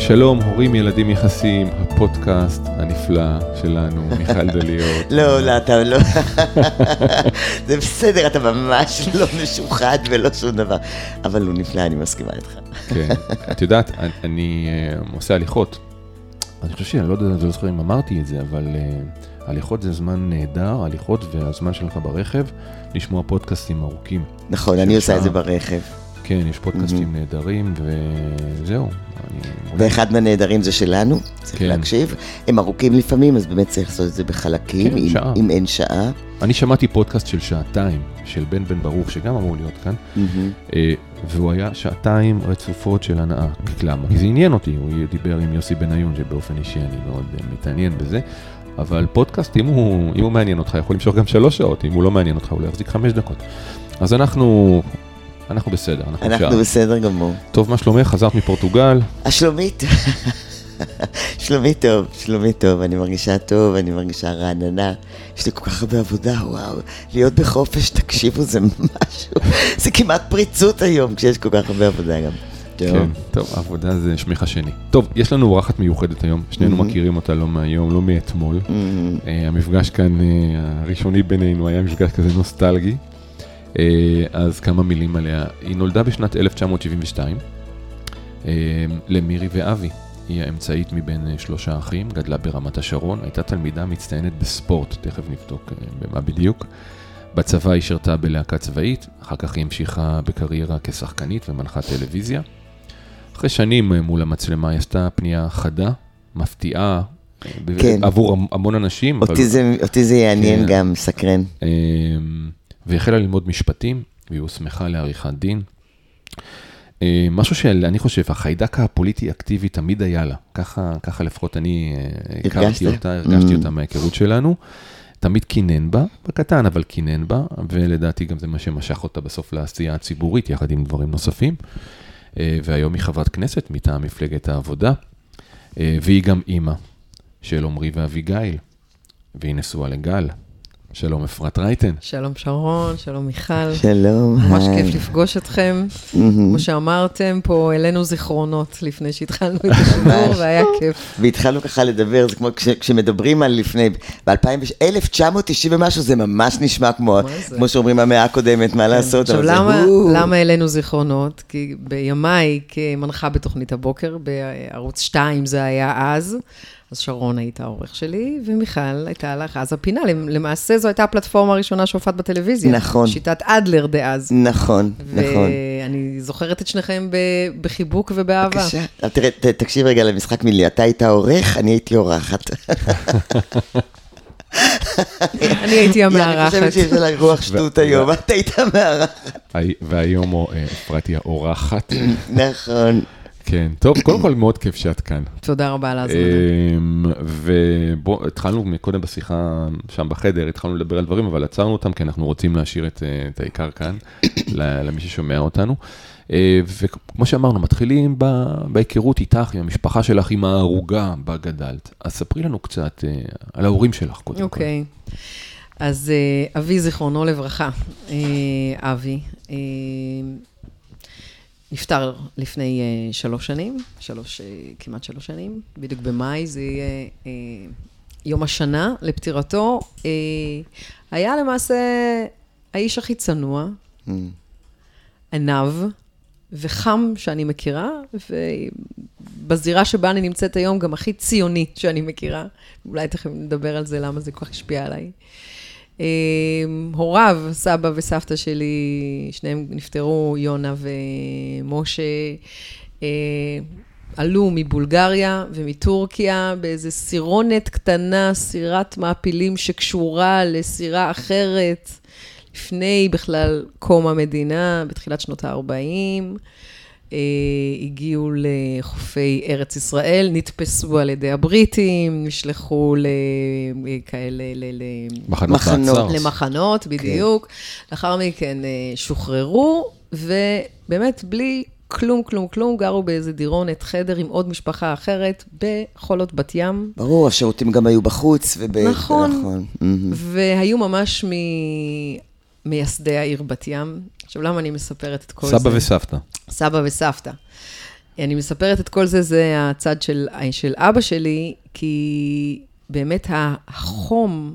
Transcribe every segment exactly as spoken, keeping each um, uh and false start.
שלום, הורים, ילדים, יחסים, הפודקאסט הנפלא שלנו, מיכל דליות. לא, לא, אתה לא. זה בסדר, אתה ממש לא משוחד ולא שום דבר. אבל הוא נפלא, אני מסכימה איתך. כן, את יודעת, אני עושה הליכות. אני חושב שאני לא יודע, לא זוכר אם אמרתי את זה, אבל הליכות זה זמן נהדר, הליכות והזמן שלך ברכב, לשמוע פודקאסטים ארוכים. נכון, אני עושה את זה ברכב. כן, יש פודקאסטים נהדרים, וזהו. ואחד מהנהדרים זה שלנו, צריך להקשיב. הם ארוכים לפעמים, אז באמת צריך לעשות את זה בחלקים, אם אין שעה. אני שמעתי פודקאסט של שעתיים, של בן בן ברוך, שגם אמור להיות כאן, והוא היה שעתיים רצופות של הנאה. למה? כי זה עניין אותי, הוא דיבר עם יוסי בניון, שבאופן אישי אני מאוד מתעניין בזה, אבל פודקאסט, אם הוא, אם הוא מעניין אותך, יכול למשוך גם שלוש שעות, אם הוא לא מעניין אותך, הוא לא יחזיק חמש דקות. אז אנחנו... אנחנו בסדר, אנחנו, אנחנו שעה. בסדר גמור. טוב, מה שלומך? חזרת מפורטוגל? השלומית. שלומי טוב, שלומי טוב, אני מרגישה טוב, אני מרגישה רעננה. יש לי כל כך הרבה עבודה, וואו. להיות בחופש, תקשיבו, זה משהו. זה כמעט פריצות היום, כשיש כל כך הרבה עבודה גם. כן, טוב, עבודה זה שמך השני. טוב, יש לנו אורחת מיוחדת היום, שנינו מכירים אותה לא מהיום, לא מאתמול. המפגש כאן, הראשוני בינינו, היה מפגש כזה נוסטלגי. אז כמה מילים עליה. היא נולדה בשנת אלף תשע מאות שבעים ושתיים, למירי ואבי. היא האמצעית מבין שלושה אחים, גדלה ברמת השרון, הייתה תלמידה מצטיינת בספורט, תכף נבדוק במה בדיוק. בצבא היא שרתה בלהקה צבאית, אחר כך היא המשיכה בקריירה כשחקנית ומנחת טלוויזיה. אחרי שנים מול המצלמה היא עשתה פנייה חדה, מפתיעה, כן. עבור המון אנשים. אותי, אבל... זה, אותי זה יעניין כן. גם, סקרן. והחלה ללמוד משפטים, והיא הוסמכה לעריכת דין. משהו שאני חושב, החיידק הפוליטי אקטיבי תמיד היה לה. ככה, ככה לפחות אני הכרתי אותה, הרגשתי אותה מההיכרות שלנו. תמיד כינן בה, בקטן, אבל כינן בה, ולדעתי גם זה מה שמשך אותה בסוף לעשייה הציבורית, יחד עם דברים נוספים. והיום היא חברת כנסת מטעם מפלגת העבודה, והיא גם אימא של עומרי ואביגיל, והיא נשואה לגל. שלום אפרת רייטן. שלום שרון, שלום מיכל. שלום. ממש כיף לפגוש אתכם. כמו שאמרתם, פה אלינו זיכרונות לפני שהתחלנו את השידור, והיה כיף. והתחלנו ככה לדבר, זה כמו כשמדברים על לפני, ב-אלף תשע מאות תשעים ומשהו, זה ממש נשמע כמו שאומרים המאה הקודמת, מה לעשות. עכשיו, למה אלינו זיכרונות? כי בימיי, כמנחה בתוכנית הבוקר, בערוץ שתיים זה היה אז, אז שרון הייתה העורך שלי, ומיכל הייתה לך אז הפינה. למעשה זו הייתה הפלטפורמה הראשונה שהופעת בטלוויזיה. נכון. שיטת אדלר דאז. נכון, נכון. ואני זוכרת את שניכם בחיבוק ובאהבה. בבקשה. תראה, תקשיב רגע למשחק מילי. אתה היית עורך, אני הייתי עורכת. אני הייתי המארחת. אני חושבת שיש לה רוח שטות היום. אתה היית המארחת. והיום אפרתי העורכת. נכון. כן, טוב, קודם כל מאוד כיף שאת כאן. תודה רבה על ההזמנה. ובוא, התחלנו מקודם בשיחה שם בחדר, התחלנו לדבר על דברים, אבל עצרנו אותם, כי אנחנו רוצים להשאיר את, את העיקר כאן, למי ששומע אותנו. וכמו שאמרנו, מתחילים בהיכרות איתך, עם המשפחה שלך, עם ההרוגה בה גדלת. אז ספרי לנו קצת על ההורים שלך, קודם כל. אוקיי. אז אבי זיכרונו לברכה, אבי, נפטר לפני uh, שלוש שנים, שלוש, uh, כמעט שלוש שנים, בדיוק במאי, זה יהיה uh, יום השנה לפטירתו. Uh, היה למעשה האיש הכי צנוע, mm. עניו וחם שאני מכירה, ובזירה שבה אני נמצאת היום גם הכי ציוני שאני מכירה. אולי תכף נדבר על זה, למה זה כל כך השפיע עליי. הוריו, סבא וסבתא שלי, שניהם נפטרו, יונה ומשה, עלו מבולגריה ומטורקיה באיזו סירונת קטנה, סירת מעפילים שקשורה לסירה אחרת, לפני בכלל קום המדינה, בתחילת שנות ה-ארבעים, הגיעו לחופי ארץ ישראל, נתפסו על ידי הבריטים, נשלחו לכאלה, למחנות, למחנות, בדיוק. לאחר מכן שוחררו, ובאמת בלי כלום, כלום, כלום, גרו באיזה דירונת חדר עם עוד משפחה אחרת, בחולות בת ים. ברור, השירותים גם היו בחוץ. נכון, והיו ממש מייסדי העיר בת ים. עכשיו, למה אני מספרת את כל זה? סבא וסבתא. סבא וסבתא. אני מספרת את כל זה, זה הצד של, של אבא שלי, כי באמת החום,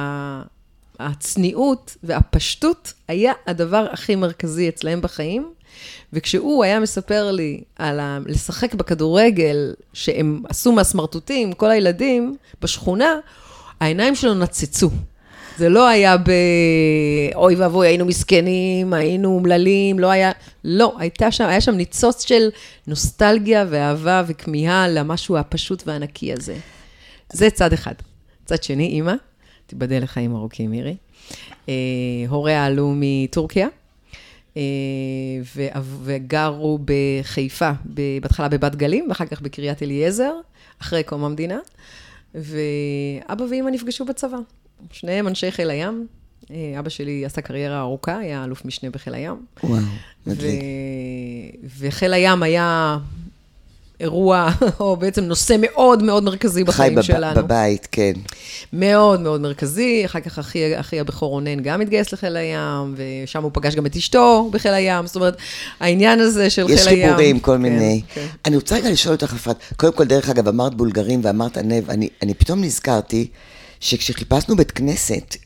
הצניעות והפשטות היה הדבר הכי מרכזי אצלהם בחיים, וכשהוא היה מספר לי על ה... לשחק בכדורגל, שהם עשו מהסמרטוטים, כל הילדים בשכונה, העיניים שלו נצצו. זה לא היה ב... אוי ואבוי, היינו מסכנים, היינו מללים, לא היה... לא, הייתה שם, היה שם ניצוץ של נוסטלגיה ואהבה וכמיהה למשהו הפשוט והענקי הזה. זה צד אחד. צד שני, אמא, תיבדל לחיים ארוכים, מירי. אה, הוריה עלו מטורקיה, אה, ו... וגרו בחיפה, בהתחלה בבת גלים, ואחר כך בקריית אליעזר, אחרי קום המדינה, ואבא ואמא נפגשו בצבא. שניהם אנשי חיל הים, אבא שלי עשה קריירה ארוכה, היה אלוף משנה בחיל הים. וואו, מדליק. וחיל הים היה אירוע, או בעצם נושא מאוד מאוד מרכזי בחיים שלנו. חי בבית, כן. מאוד מאוד מרכזי, אחר כך אחי, אחי הבכור רונן גם התגייס לחיל הים, ושם הוא פגש גם את אשתו בחיל הים, זאת אומרת, העניין הזה של חיל הים. יש חיבורים, כל מיני. כן, כן. אני רוצה רגע לשאול אותך, אפרת, קודם כל דרך אגב, אמרת בולגרים ואמרת ענב, אני, אני פתאום נזכרתי, שכשחיפשנו בית כנסת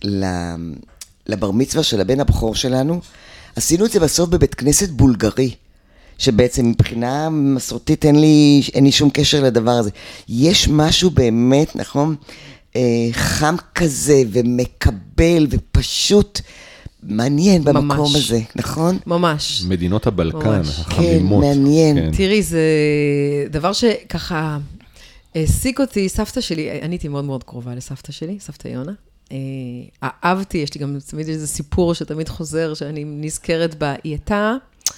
לבר מצווה של הבן הבכור שלנו, עשינו את זה בסוף בבית כנסת בולגרי, שבעצם מבחינה מסורתית אין לי, אין לי שום קשר לדבר הזה. יש משהו באמת, נכון, חם כזה ומקבל ופשוט מעניין במקום ממש. הזה, נכון? ממש. מדינות הבלקן, ממש. החמימות. כן, מעניין. כן. תראי, זה דבר שככה... העסיק אותי, סבתא שלי, אני הייתי מאוד מאוד קרובה לסבתא שלי, סבתא יונה. אהבתי, יש לי גם תמיד איזה סיפור שתמיד חוזר, שאני נזכרת בה. היא הייתה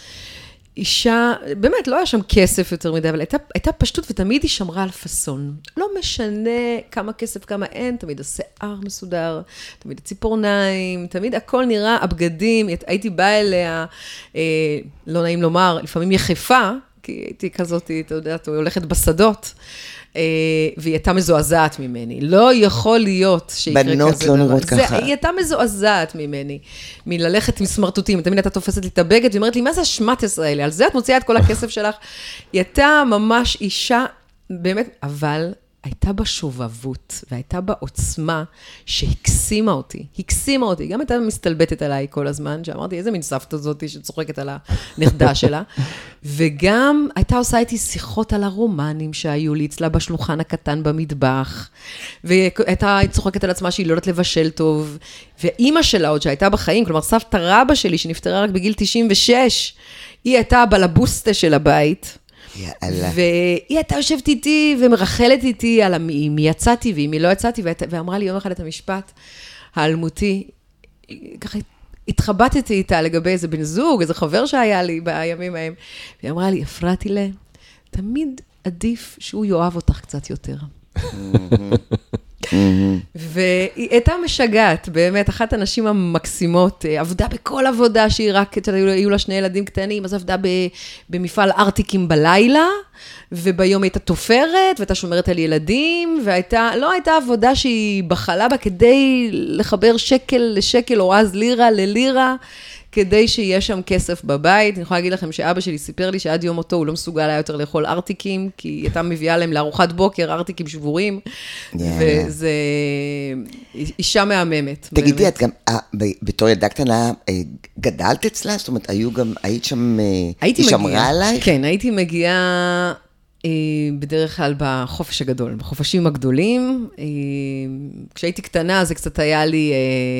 אישה, באמת, לא היה שם כסף יותר מדי, אבל הייתה, הייתה פשטות, ותמיד היא שמרה על פסון. לא משנה כמה כסף, כמה אין, תמיד השיער מסודר, תמיד הציפורניים, תמיד הכל נראה, הבגדים, הייתי באה אליה, אה, לא נעים לומר, לפעמים יחפה, כי הייתי כזאת, אתה יודעת, היא הולכת בשדות, והיא הייתה מזועזעת ממני. לא יכול להיות שיקרה כזה דבר. בנות לא נראות ככה. היא הייתה מזועזעת ממני, מללכת עם סמרטוטים. תמיד הייתה תופסת לי את הבגד, והיא אומרת לי, מה זה השמטס האלה? על זה את מוציאה את כל הכסף שלך. היא הייתה ממש אישה, באמת, אבל הייתה בה שובבות, והייתה בה עוצמה שהקסימה אותי. הקסימה אותי. גם הייתה מסתלבטת עליי כל הזמן, שאמרתי, איזה מין סבתא זאתי שצוחקת על הנכדה שלה. וגם הייתה עושה איתי שיחות על הרומנים שהיו לי אצלה בשלוחן הקטן במטבח, והייתה צוחקת על עצמה שהיא לא יודעת לבשל טוב, ואימא שלה עוד שהייתה בחיים, כלומר סבתא רבא שלי שנפטרה רק בגיל תשעים ושש, היא הייתה הבלבוסטה של הבית, יאללה. והיא הייתה יושבת איתי ומרחלת איתי על מי יצאתי ומי לא יצאתי, ואמרה לי יום אחד את המשפט האלמותי, ככה התחבטתי איתה לגבי איזה בן זוג, איזה חבר שהיה לי בימים ההם, והיא אמרה לי, אפרתי לה, תמיד עדיף שהוא יאהב אותך קצת יותר. והיא הייתה משגעת, באמת, אחת הנשים המקסימות, עבדה בכל עבודה שהיא רק, היו לה שני ילדים קטנים, אז עבדה במפעל ארטיקים בלילה, וביום הייתה תופרת, והייתה שומרת על ילדים, והייתה, לא הייתה עבודה שהיא בחלה בה כדי לחבר שקל לשקל, או אז לירה ללירה, כדי שיהיה שם כסף בבית. אני יכולה להגיד לכם שאבא שלי סיפר לי שעד יום אותו הוא לא מסוגל היה יותר לאכול ארטיקים, כי היא הייתה מביאה להם לארוחת בוקר ארטיקים שבורים, וזה אישה מהממת. תגידי, את גם, בתור ילדה קטנה, גדלת אצלה? זאת אומרת, היו גם, היית שם, היא שמרה עלייך? כן, הייתי מגיעה בדרך כלל בחופש הגדול, בחופשים הגדולים. כשהייתי קטנה, זה קצת היה לי...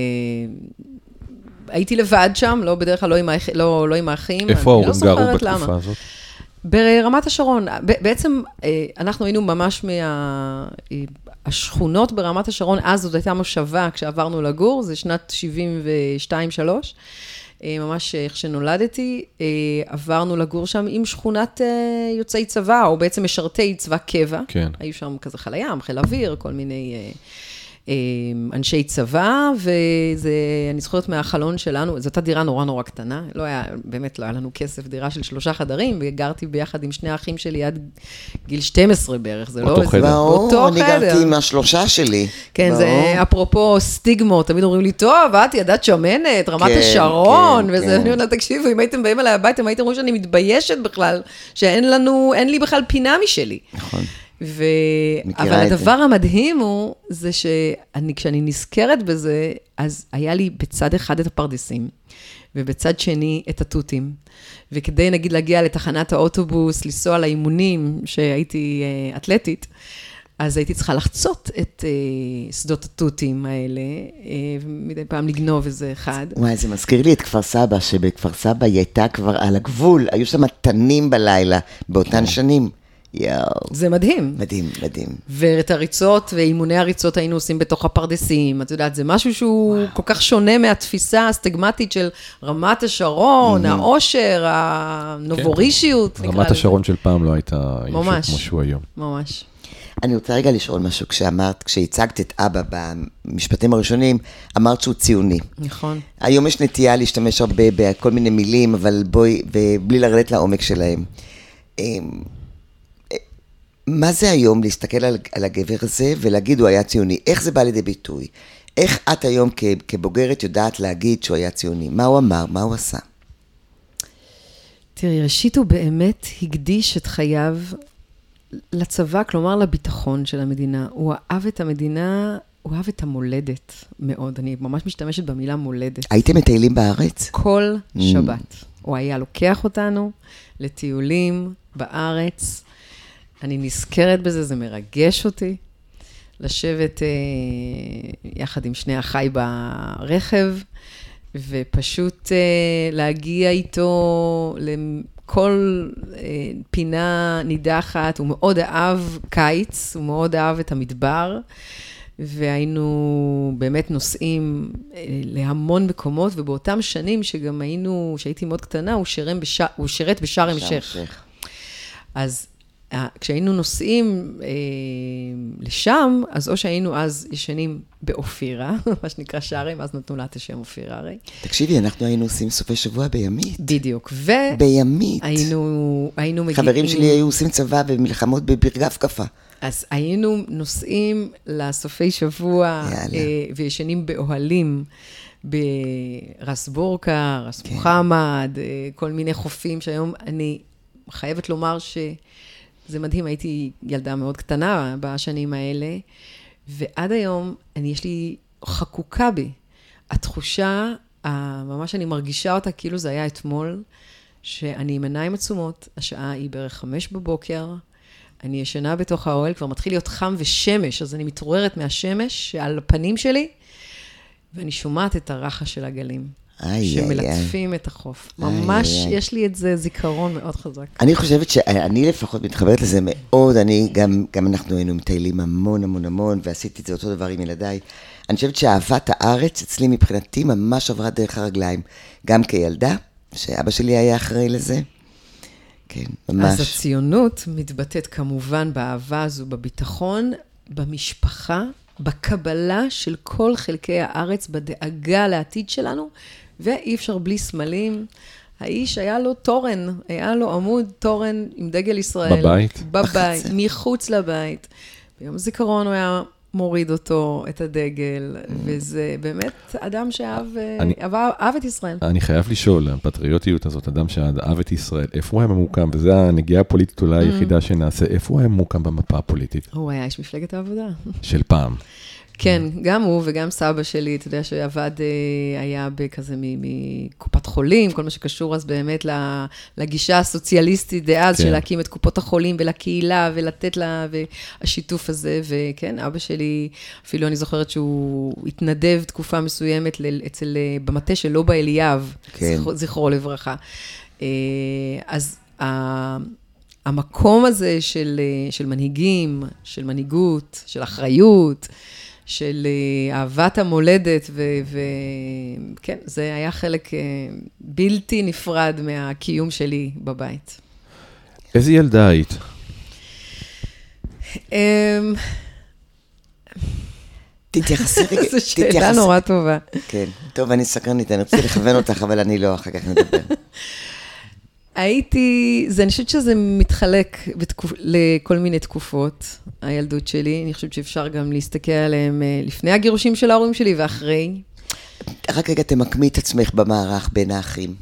הייתי לבד שם, לא בדרך כלל, לא עם, לא, לא עם האחים. איפה ההורים לא גרו בתקופה למה. הזאת? ברמת השרון. בעצם אנחנו היינו ממש מהשכונות ברמת השרון, אז זאת הייתה מושבה כשעברנו לגור, זה שנת שבעים ושתיים שלוש, ממש איך שנולדתי, עברנו לגור שם עם שכונת יוצאי צבא, או בעצם משרתי צבא קבע. כן. היו שם כזה חיל הים, חיל אוויר, כל מיני... אנשי צבא, וזה, אני זוכרת מהחלון שלנו, זו הייתה דירה נורא נורא קטנה, לא היה, באמת לא היה לנו כסף, דירה של שלושה חדרים, וגרתי ביחד עם שני האחים שלי עד גיל שתים עשרה בערך, זה לא... אותו חדר. באו, אני גרתי עם השלושה שלי. כן, זה אפרופו סטיגמות, תמיד אומרים לי, טוב, את ידעת שמנת, רמת השרון, וזה, אני אומרת, תקשיבו, אם הייתם באים אליי הביתה, אם הייתם רואים שאני מתביישת בכלל, שאין לנו, אין לי בכלל פינה משלי. נכון. ו... אבל הדבר המדהים הוא, זה שאני, כשאני נזכרת בזה, אז היה לי בצד אחד את הפרדסים, ובצד שני את התותים. וכדי, נגיד, להגיע לתחנת האוטובוס, לנסוע לאימונים, שהייתי uh, אתלטית, אז הייתי צריכה לחצות את uh, שדות התותים האלה, uh, ומדי פעם לגנוב איזה אחד. וואי, זה מזכיר לי את כפר סבא, שבכפר סבא היא הייתה כבר על הגבול, היו שם תנים בלילה, באותן שנים. יאו. זה מדהים. מדהים, מדהים. ואת הריצות ואימוני הריצות היינו עושים בתוך הפרדסים. את יודעת, זה משהו שהוא וואו. כל כך שונה מהתפיסה הסטגמטית של רמת השרון, mm-hmm. העושר, הנובורישיות. כן. רמת השרון של פעם לא הייתה ממש, כמו שהוא היום. ממש. אני רוצה רגע לשאול משהו, כשאמרת, כשהצגת את אבא במשפטים הראשונים, אמרת שהוא ציוני. נכון. היום יש נטייה להשתמש הרבה בכל מיני מילים, אבל בואי, ובלי לרדת לעומק שלהם. מה זה היום להסתכל על, על הגבר הזה ולהגיד הוא היה ציוני? איך זה בא לידי ביטוי? איך את היום כ, כבוגרת יודעת להגיד שהוא היה ציוני? מה הוא אמר? מה הוא עשה? תראי, ראשית הוא באמת הקדיש את חייו לצבא, כלומר לביטחון של המדינה. הוא אהב את המדינה, הוא אהב את המולדת מאוד. אני ממש משתמשת במילה מולדת. הייתם מטיילים בארץ? כל שבת. הוא היה לוקח אותנו לטיולים בארץ. אני נזכרת בזה, זה מרגש אותי. לשבת אה, יחד עם שני אחי ברכב, ופשוט אה, להגיע איתו לכל אה, פינה נידחת. הוא מאוד אהב קיץ, הוא מאוד אהב את המדבר, והיינו באמת נוסעים אה, להמון מקומות, ובאותם שנים שגם היינו, שהייתי מאוד קטנה, הוא, בש... הוא שירת בשארם א-שייח. אז כשהיינו נוסעים אה, לשם, אז או שהיינו אז ישנים באופירה, מה שנקרא שארם, אז נתנו לה את השם אופירה הרי. תקשיבי, אנחנו היינו עושים סופי שבוע בימית. בדיוק, ו... בימית. היינו, היינו מגיעים... חברים שלי היו עושים צבא במלחמות בברגה הפקפה. אז היינו נוסעים לסופי שבוע, אה, וישנים באוהלים, ברס בורקה, רס כן. מוחמד, אה, כל מיני חופים שהיום אני חייבת לומר ש... זה מדהים, הייתי ילדה מאוד קטנה בשנים האלה, ועד היום אני, יש לי חקוקה בי. התחושה, ממש אני מרגישה אותה כאילו זה היה אתמול, שאני עם עיניים עצומות, השעה היא בערך חמש בבוקר, אני ישנה בתוך האוהל, כבר מתחיל להיות חם ושמש, אז אני מתעוררת מהשמש על הפנים שלי, ואני שומעת את הרחש של הגלים. שמלטפים את החוף. ממש יש לי את זה זיכרון מאוד חזק. אני חושבת שאני לפחות מתחברת לזה מאוד, אני גם, גם אנחנו היינו מטיילים המון המון המון, ועשיתי את זה אותו דבר עם ילדיי. אני חושבת שאהבת הארץ אצלי מבחינתי ממש עברה דרך הרגליים, גם כילדה, שאבא שלי היה אחראי לזה. כן, ממש. אז הציונות מתבטאת כמובן באהבה הזו, בביטחון, במשפחה, בקבלה של כל חלקי הארץ, בדאגה לעתיד שלנו, ואי אפשר בלי סמלים. האיש היה לו תורן, היה לו עמוד תורן עם דגל ישראל. בבית? בבית, מחוץ לבית. ביום זיכרון הוא היה מוריד אותו, את הדגל, וזה באמת אדם שאהב אני, אהב את ישראל. אני חייב לשאול, הפטריוטיות הזאת, אדם שאהב את ישראל, איפה הוא היה ממוקם? וזה הנגיעה הפוליטית אולי היחידה שנעשה, איפה הוא היה ממוקם במפה הפוליטית? הוא היה איש מפלגת העבודה. של פעם. כן, גם הוא וגם סבא שלי, אתה יודע שעבד, היה בכזה מקופת חולים, כל מה שקשור אז באמת לגישה הסוציאליסטית דאז, של להקים את קופות החולים ולקהילה ולתת לה, והשיתוף הזה, וכן, אבא שלי, אפילו אני זוכרת שהוא התנדב תקופה מסוימת אצל, במטה של לובה אליאב, זכרו לברכה. אז המקום הזה של, של מנהיגים, של מנהיגות, של אחריות, של אהבת המולדת, וכן, זה היה חלק בלתי נפרד מהקיום שלי בבית. איזה ילדה היית? תתייחסי רגע. זו שאלה נורא טובה. כן, טוב, אני סקרנית, אני רוצה לכוון אותך, אבל אני לא, אחר כך נדבר. הייתי, זה, אני חושבת שזה מתחלק בתקופ, לכל מיני תקופות, הילדות שלי. אני חושבת שאפשר גם להסתכל עליהם לפני הגירושים של ההורים שלי ואחרי. רק רגע, תמקמי את עצמך במערך בין האחים.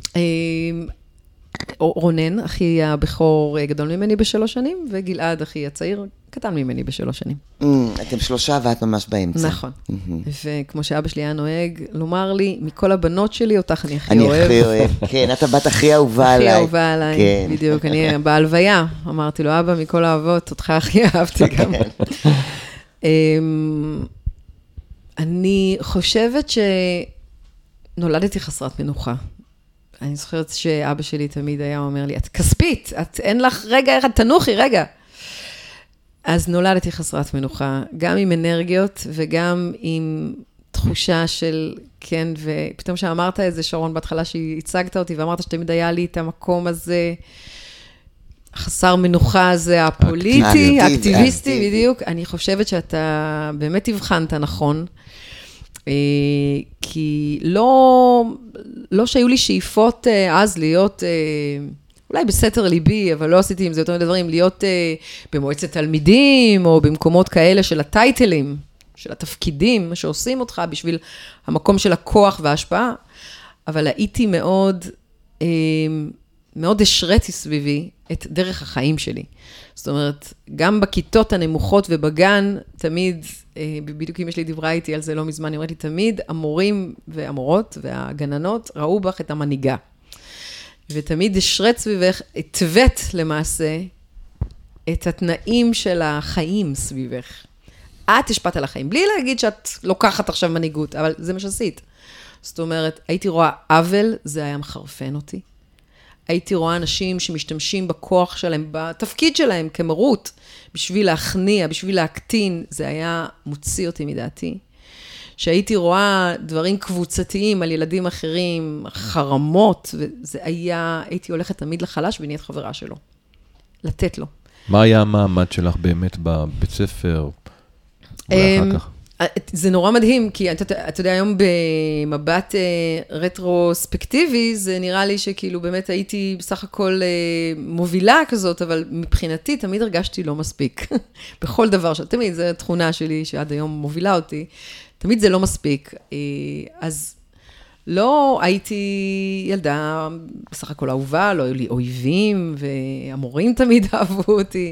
רונן, אחי הבכור, גדול ממני בשלוש שנים, וגלעד, אחי הצעיר, קטן ממני בשלוש שנים. אתם שלושה ואת ממש באמצע. נכון. וכמו שאבא שלי היה נוהג, לומר לי, מכל הבנות שלי, אותך אני הכי אני אוהב. הכי אוהב, כן, את הבת הכי אהובה עליי. הכי אהובה עליי, בדיוק. אני בהלוויה, אמרתי לו, אבא, מכל האהבות, אותך הכי אהבתי גם. אני חושבת שנולדתי חסרת מנוחה. אני זוכרת שאבא שלי תמיד היה אומר לי, את כספית, את אין לך רגע אחד, תנוחי, רגע. אז נולדתי חסרת מנוחה, גם עם אנרגיות וגם עם תחושה של כן, ופתאום שאמרת את זה, שרון, בהתחלה שהצגת אותי ואמרת שתמיד היה לי את המקום הזה, חסר מנוחה הזה, הפוליטי, האקטיביסטי, בדיוק. אני חושבת שאתה באמת הבחנת נכון, כי לא, לא שהיו לי שאיפות אז להיות, אולי בסתר ליבי, אבל לא עשיתי עם זה יותר מדי דברים, להיות במועצת תלמידים, או במקומות כאלה של הטייטלים, של התפקידים, שעושים אותך בשביל המקום של הכוח וההשפעה, אבל הייתי מאוד, מאוד השרתי סביבי את דרך החיים שלי. זאת אומרת, גם בכיתות הנמוכות ובגן, תמיד, בדיוק אם יש לי דברה איתי על זה לא מזמן, אני אומרת לי, תמיד המורים והמורות והגננות ראו בך את המנהיגה. ותמיד השרת סביבך, התוות למעשה את התנאים של החיים סביבך. את השפעת על החיים, בלי להגיד שאת לוקחת עכשיו מנהיגות, אבל זה מה שעשית. זאת אומרת, הייתי רואה עוול, זה היה מחרפן אותי. הייתי רואה אנשים שמשתמשים בכוח שלהם, בתפקיד שלהם כמרות, בשביל להכניע, בשביל להקטין, זה היה מוציא אותי מדעתי. שהייתי רואה דברים קבוצתיים על ילדים אחרים, חרמות, וזה היה, הייתי הולכת תמיד לחלש ונהיית חברה שלו. לתת לו. מה היה המעמד שלך באמת בבית ספר? אולי אחר כך. זה נורא מדהים, כי אתה, אתה יודע, היום במבט רטרוספקטיבי, זה נראה לי שכאילו באמת הייתי בסך הכל מובילה כזאת, אבל מבחינתי תמיד הרגשתי לא מספיק. בכל דבר, תמיד זו תכונה שלי שעד היום מובילה אותי, תמיד זה לא מספיק. אז לא הייתי ילדה בסך הכל אהובה, לא היו לי אויבים, והמורים תמיד אהבו אותי.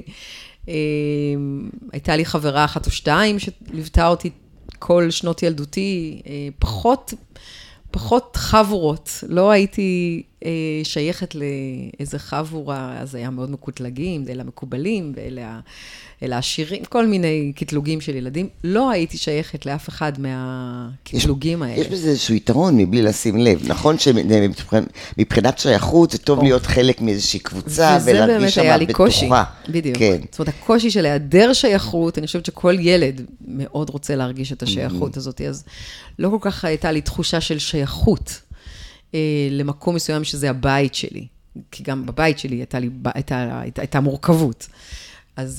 הייתה לי חברה אחת או שתיים שליוותה אותי כל שנות ילדותי, פחות, פחות חבורות, לא הייתי שייכת לאיזה חבורה, אז היה מאוד מקוטלגים, אלה המקובלים, ואלה השירים, כל מיני קטלוגים של ילדים, לא הייתי שייכת לאף אחד מהקטלוגים האלה. יש בזה איזשהו יתרון מבלי לשים לב, נכון שמבחינת שייכות זה טוב להיות חלק מאיזושהי קבוצה, ולהרגיש שם בטוחה. בדיוק. זאת אומרת, הקושי של היעדר שייכות, אני חושבת שכל ילד מאוד רוצה להרגיש את השייכות הזאת, אז לא כל כך הייתה לי תחושה של שייכות למקום מסוים שזה הבית שלי, כי גם בבית שלי הייתה לי, הייתה, הייתה, הייתה מורכבות. אז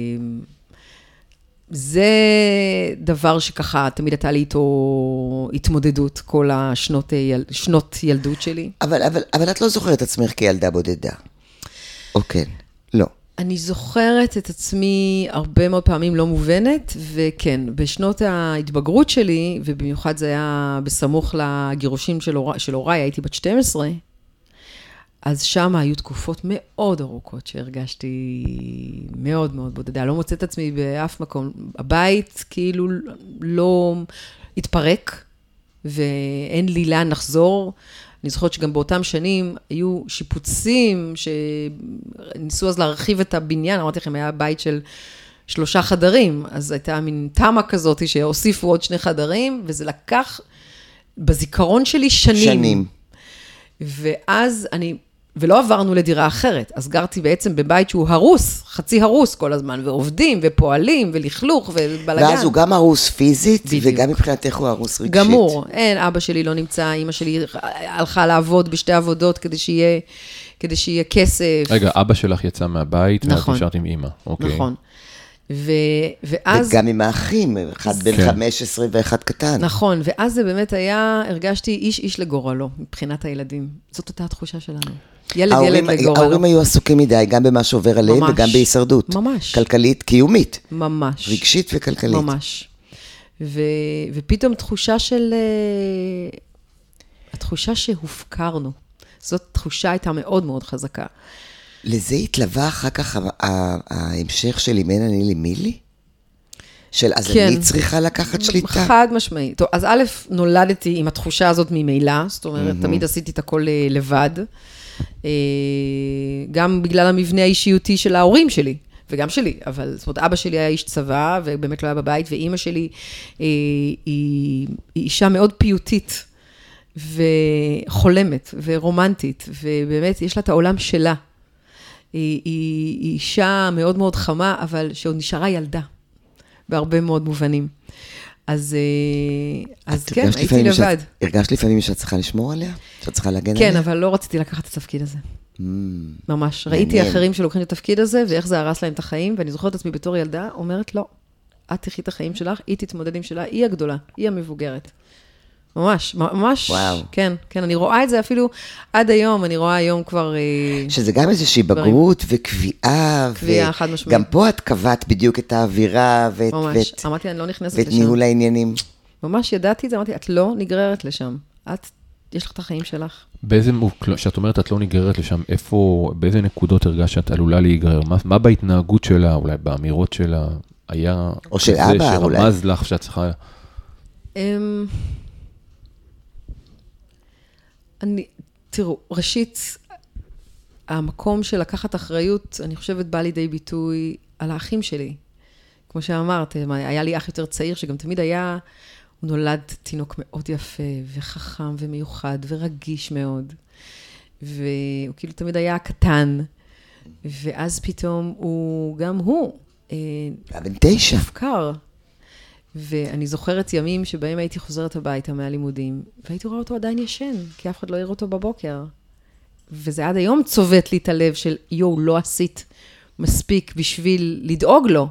זה דבר שככה תמיד הייתה לי איתו התמודדות כל השנות שנות ילדות שלי. אבל, אבל, אבל את לא זוכרת עצמך כילדה בודדה. אוקיי, לא. אני זוכרת את עצמי הרבה מאוד פעמים לא מובנת, וכן, בשנות ההתבגרות שלי, ובמיוחד זה היה בסמוך לגירושים של, הור... של הוריי, הייתי בת שתים עשרה, אז שם היו תקופות מאוד ארוכות שהרגשתי מאוד מאוד בודדה. לא מוצאת עצמי באף מקום. הבית כאילו לא התפרק, ואין לי לאן לחזור. אני זוכרת שגם באותם שנים היו שיפוצים, שניסו אז להרחיב את הבניין. אמרתי לכם, היה בית של שלושה חדרים, אז הייתה מין תמה כזאת שהוסיפו עוד שני חדרים, וזה לקח בזיכרון שלי שנים. שנים. ואז אני, ולא עברנו לדירה אחרת, אז גרתי בעצם בבית שהוא הרוס, חצי הרוס כל הזמן, ועובדים ופועלים ולכלוך ובלגן. ואז הוא גם הרוס פיזית, בדיוק. וגם מבחינתך הוא הרוס רגשית. גמור, אין, אבא שלי לא נמצא, אמא שלי הלכה לעבוד בשתי עבודות כדי שיהיה, כדי שיהיה כסף. רגע, אבא שלך יצא מהבית, נכון. ואת נשארת עם אמא. אוקיי. נכון. ו, ואז... וגם עם האחים, אחד בן כן. חמש עשרה ואחד קטן. נכון, ואז זה באמת היה, הרגשתי איש איש לגורלו, מבחינת הילדים. זאת אותה התחושה שלנו. ילד ההורים, ילד לגורלו. ההורים היו עסוקים מדי, גם במה שעובר עליהם, ממש. וגם בהישרדות. ממש. כלכלית, קיומית. ממש. רגשית וכלכלית. ממש. ו, ופתאום תחושה של... התחושה שהופקרנו. זאת תחושה הייתה מאוד מאוד חזקה. לזה התלווה אחר כך ההמשך של אם אין אני לי מי לי? של אז כן. אני צריכה לקחת שליטה? חד משמעי. טוב, אז א', נולדתי עם התחושה הזאת ממילא, זאת אומרת, תמיד עשיתי את הכל לבד, גם בגלל המבנה האישיותי של ההורים שלי, וגם שלי, אבל זאת אומרת, אבא שלי היה איש צבא, ובאמת לא היה בבית, ואימא שלי היא, היא אישה מאוד פיוטית, וחולמת, ורומנטית, ובאמת יש לה את העולם שלה. היא, היא, היא אישה מאוד מאוד חמה, אבל שעוד נשארה ילדה, בהרבה מאוד מובנים. אז, אז כן, הייתי לבד. הרגשת לפעמים שאת צריכה לשמור עליה? שאת צריכה להגן כן, עליה? אבל לא רציתי לקחת את התפקיד הזה. Mm, ממש. ראיתי מעניין. אחרים שלוקחים את התפקיד הזה, ואיך זה הרס להם את החיים, ואני זוכרת את עצמי בתור ילדה, אומרת, לא, את תחי את החיים שלך, היא תתמודד עם שלה, היא הגדולה, היא המבוגרת. ממש, ממש, וואו. כן, כן, אני רואה את זה אפילו עד היום, אני רואה היום כבר... שזה גם איזושהי בגרות וקביעה. קביעה, חד משמעית. גם פה את קבעת בדיוק את האווירה ואת, ממש, ואת, אמרתי, אני לא נכנסת ואת לשם. ניהול העניינים. ממש ידעתי את זה, אמרתי, את לא נגררת לשם. את, יש לך את החיים שלך. באיזה, שאת אומרת, את לא נגררת לשם, איפה, באיזה נקודות הרגשת שאת עלולה להיגרר? מה, מה בהתנהגות שלה, אולי באמירות שלה, היה... או של אבא, אולי. שרמז לך שאת צריכה... אמ... אני, תראו, ראשית, המקום של לקחת אחריות, אני חושבת, בא לידי ביטוי על האחים שלי. כמו שאמרת, היה לי אח יותר צעיר, שגם תמיד היה, הוא נולד תינוק מאוד יפה, וחכם ומיוחד, ורגיש מאוד. והוא כאילו תמיד היה קטן, ואז פתאום הוא, גם הוא, בן תשע. מופקר. ואני זוכרת ימים שבהם הייתי חוזרת הביתה מהלימודים, והייתי רואה אותו עדיין ישן, כי אף אחד לא יראה אותו בבוקר. וזה עד היום צובט לי את הלב של, יו, לא עשית מספיק בשביל לדאוג לו.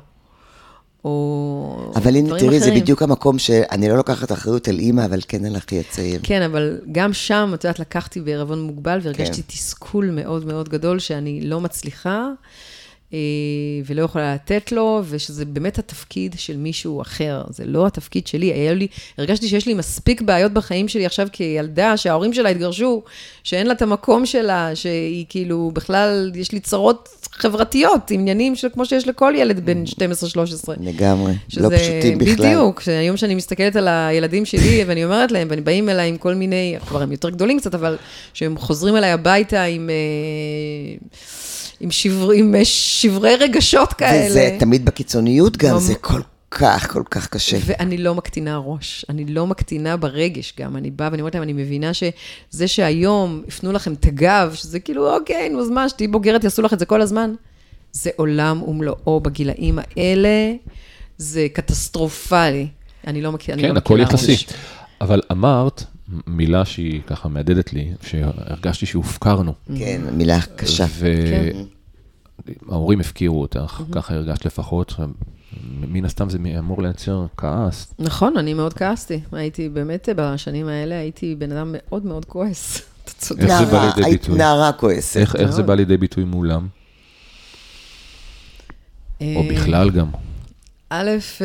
או אבל הנה, דברים תראי, זה אחרים. בדיוק המקום שאני לא לוקחת אחריות על אימא, אבל כן על אחי הצעיר. כן, אבל גם שם, את יודעת, לקחתי בערבון מוגבל, והרגשתי כן. תסכול מאוד מאוד גדול, שאני לא מצליחה, ולא יכולה לתת לו, ושזה באמת התפקיד של מישהו אחר, זה לא התפקיד שלי, היה לי, הרגשתי שיש לי מספיק בעיות בחיים שלי עכשיו כילדה, שההורים שלה התגרשו, שאין לה את המקום שלה, שהיא כאילו, בכלל, יש לי צרות חברתיות, עניינים של, כמו שיש לכל ילד בין שתים עשרה שלוש עשרה. לגמרי, לא פשוטים בכלל. בדיוק, היום שאני מסתכלת על הילדים שלי, ואני אומרת להם, ואני באים אליי עם כל מיני, כבר הם יותר גדולים קצת, אבל שהם חוזרים אליי הביתה עם... עם, שבר, עם שברי רגשות כאלה. וזה תמיד בקיצוניות גם, זה כל כך, כל כך קשה. ואני לא מקטינה ראש, אני לא מקטינה ברגש גם, אני באה ואני אומרת להם, אני מבינה שזה שהיום הפנו לכם את הגב, שזה כאילו, אוקיי, נו, אז מה, שתהי בוגרת, יעשו לך את זה כל הזמן, זה עולם ומלואו בגילאים האלה, זה קטסטרופלי, אני לא מקטינה ראש. כן, הכל יחסי. אבל אמרת, מילה שהיא ככה מעדדת לי, שהרגשתי שהופקרנו. כן, מילה קשה. וההורים הפקירו אותך, ככה הרגשת לפחות, מן הסתם זה אמור לייצר כעס. נכון, אני מאוד כעסתי. הייתי באמת, בשנים האלה, הייתי בן אדם מאוד מאוד כועס. אתה צודק. איך זה בא לידי היית ביטוי? נערה כועסת. איך זה בא לידי ביטוי מולם? או בכלל גם? א',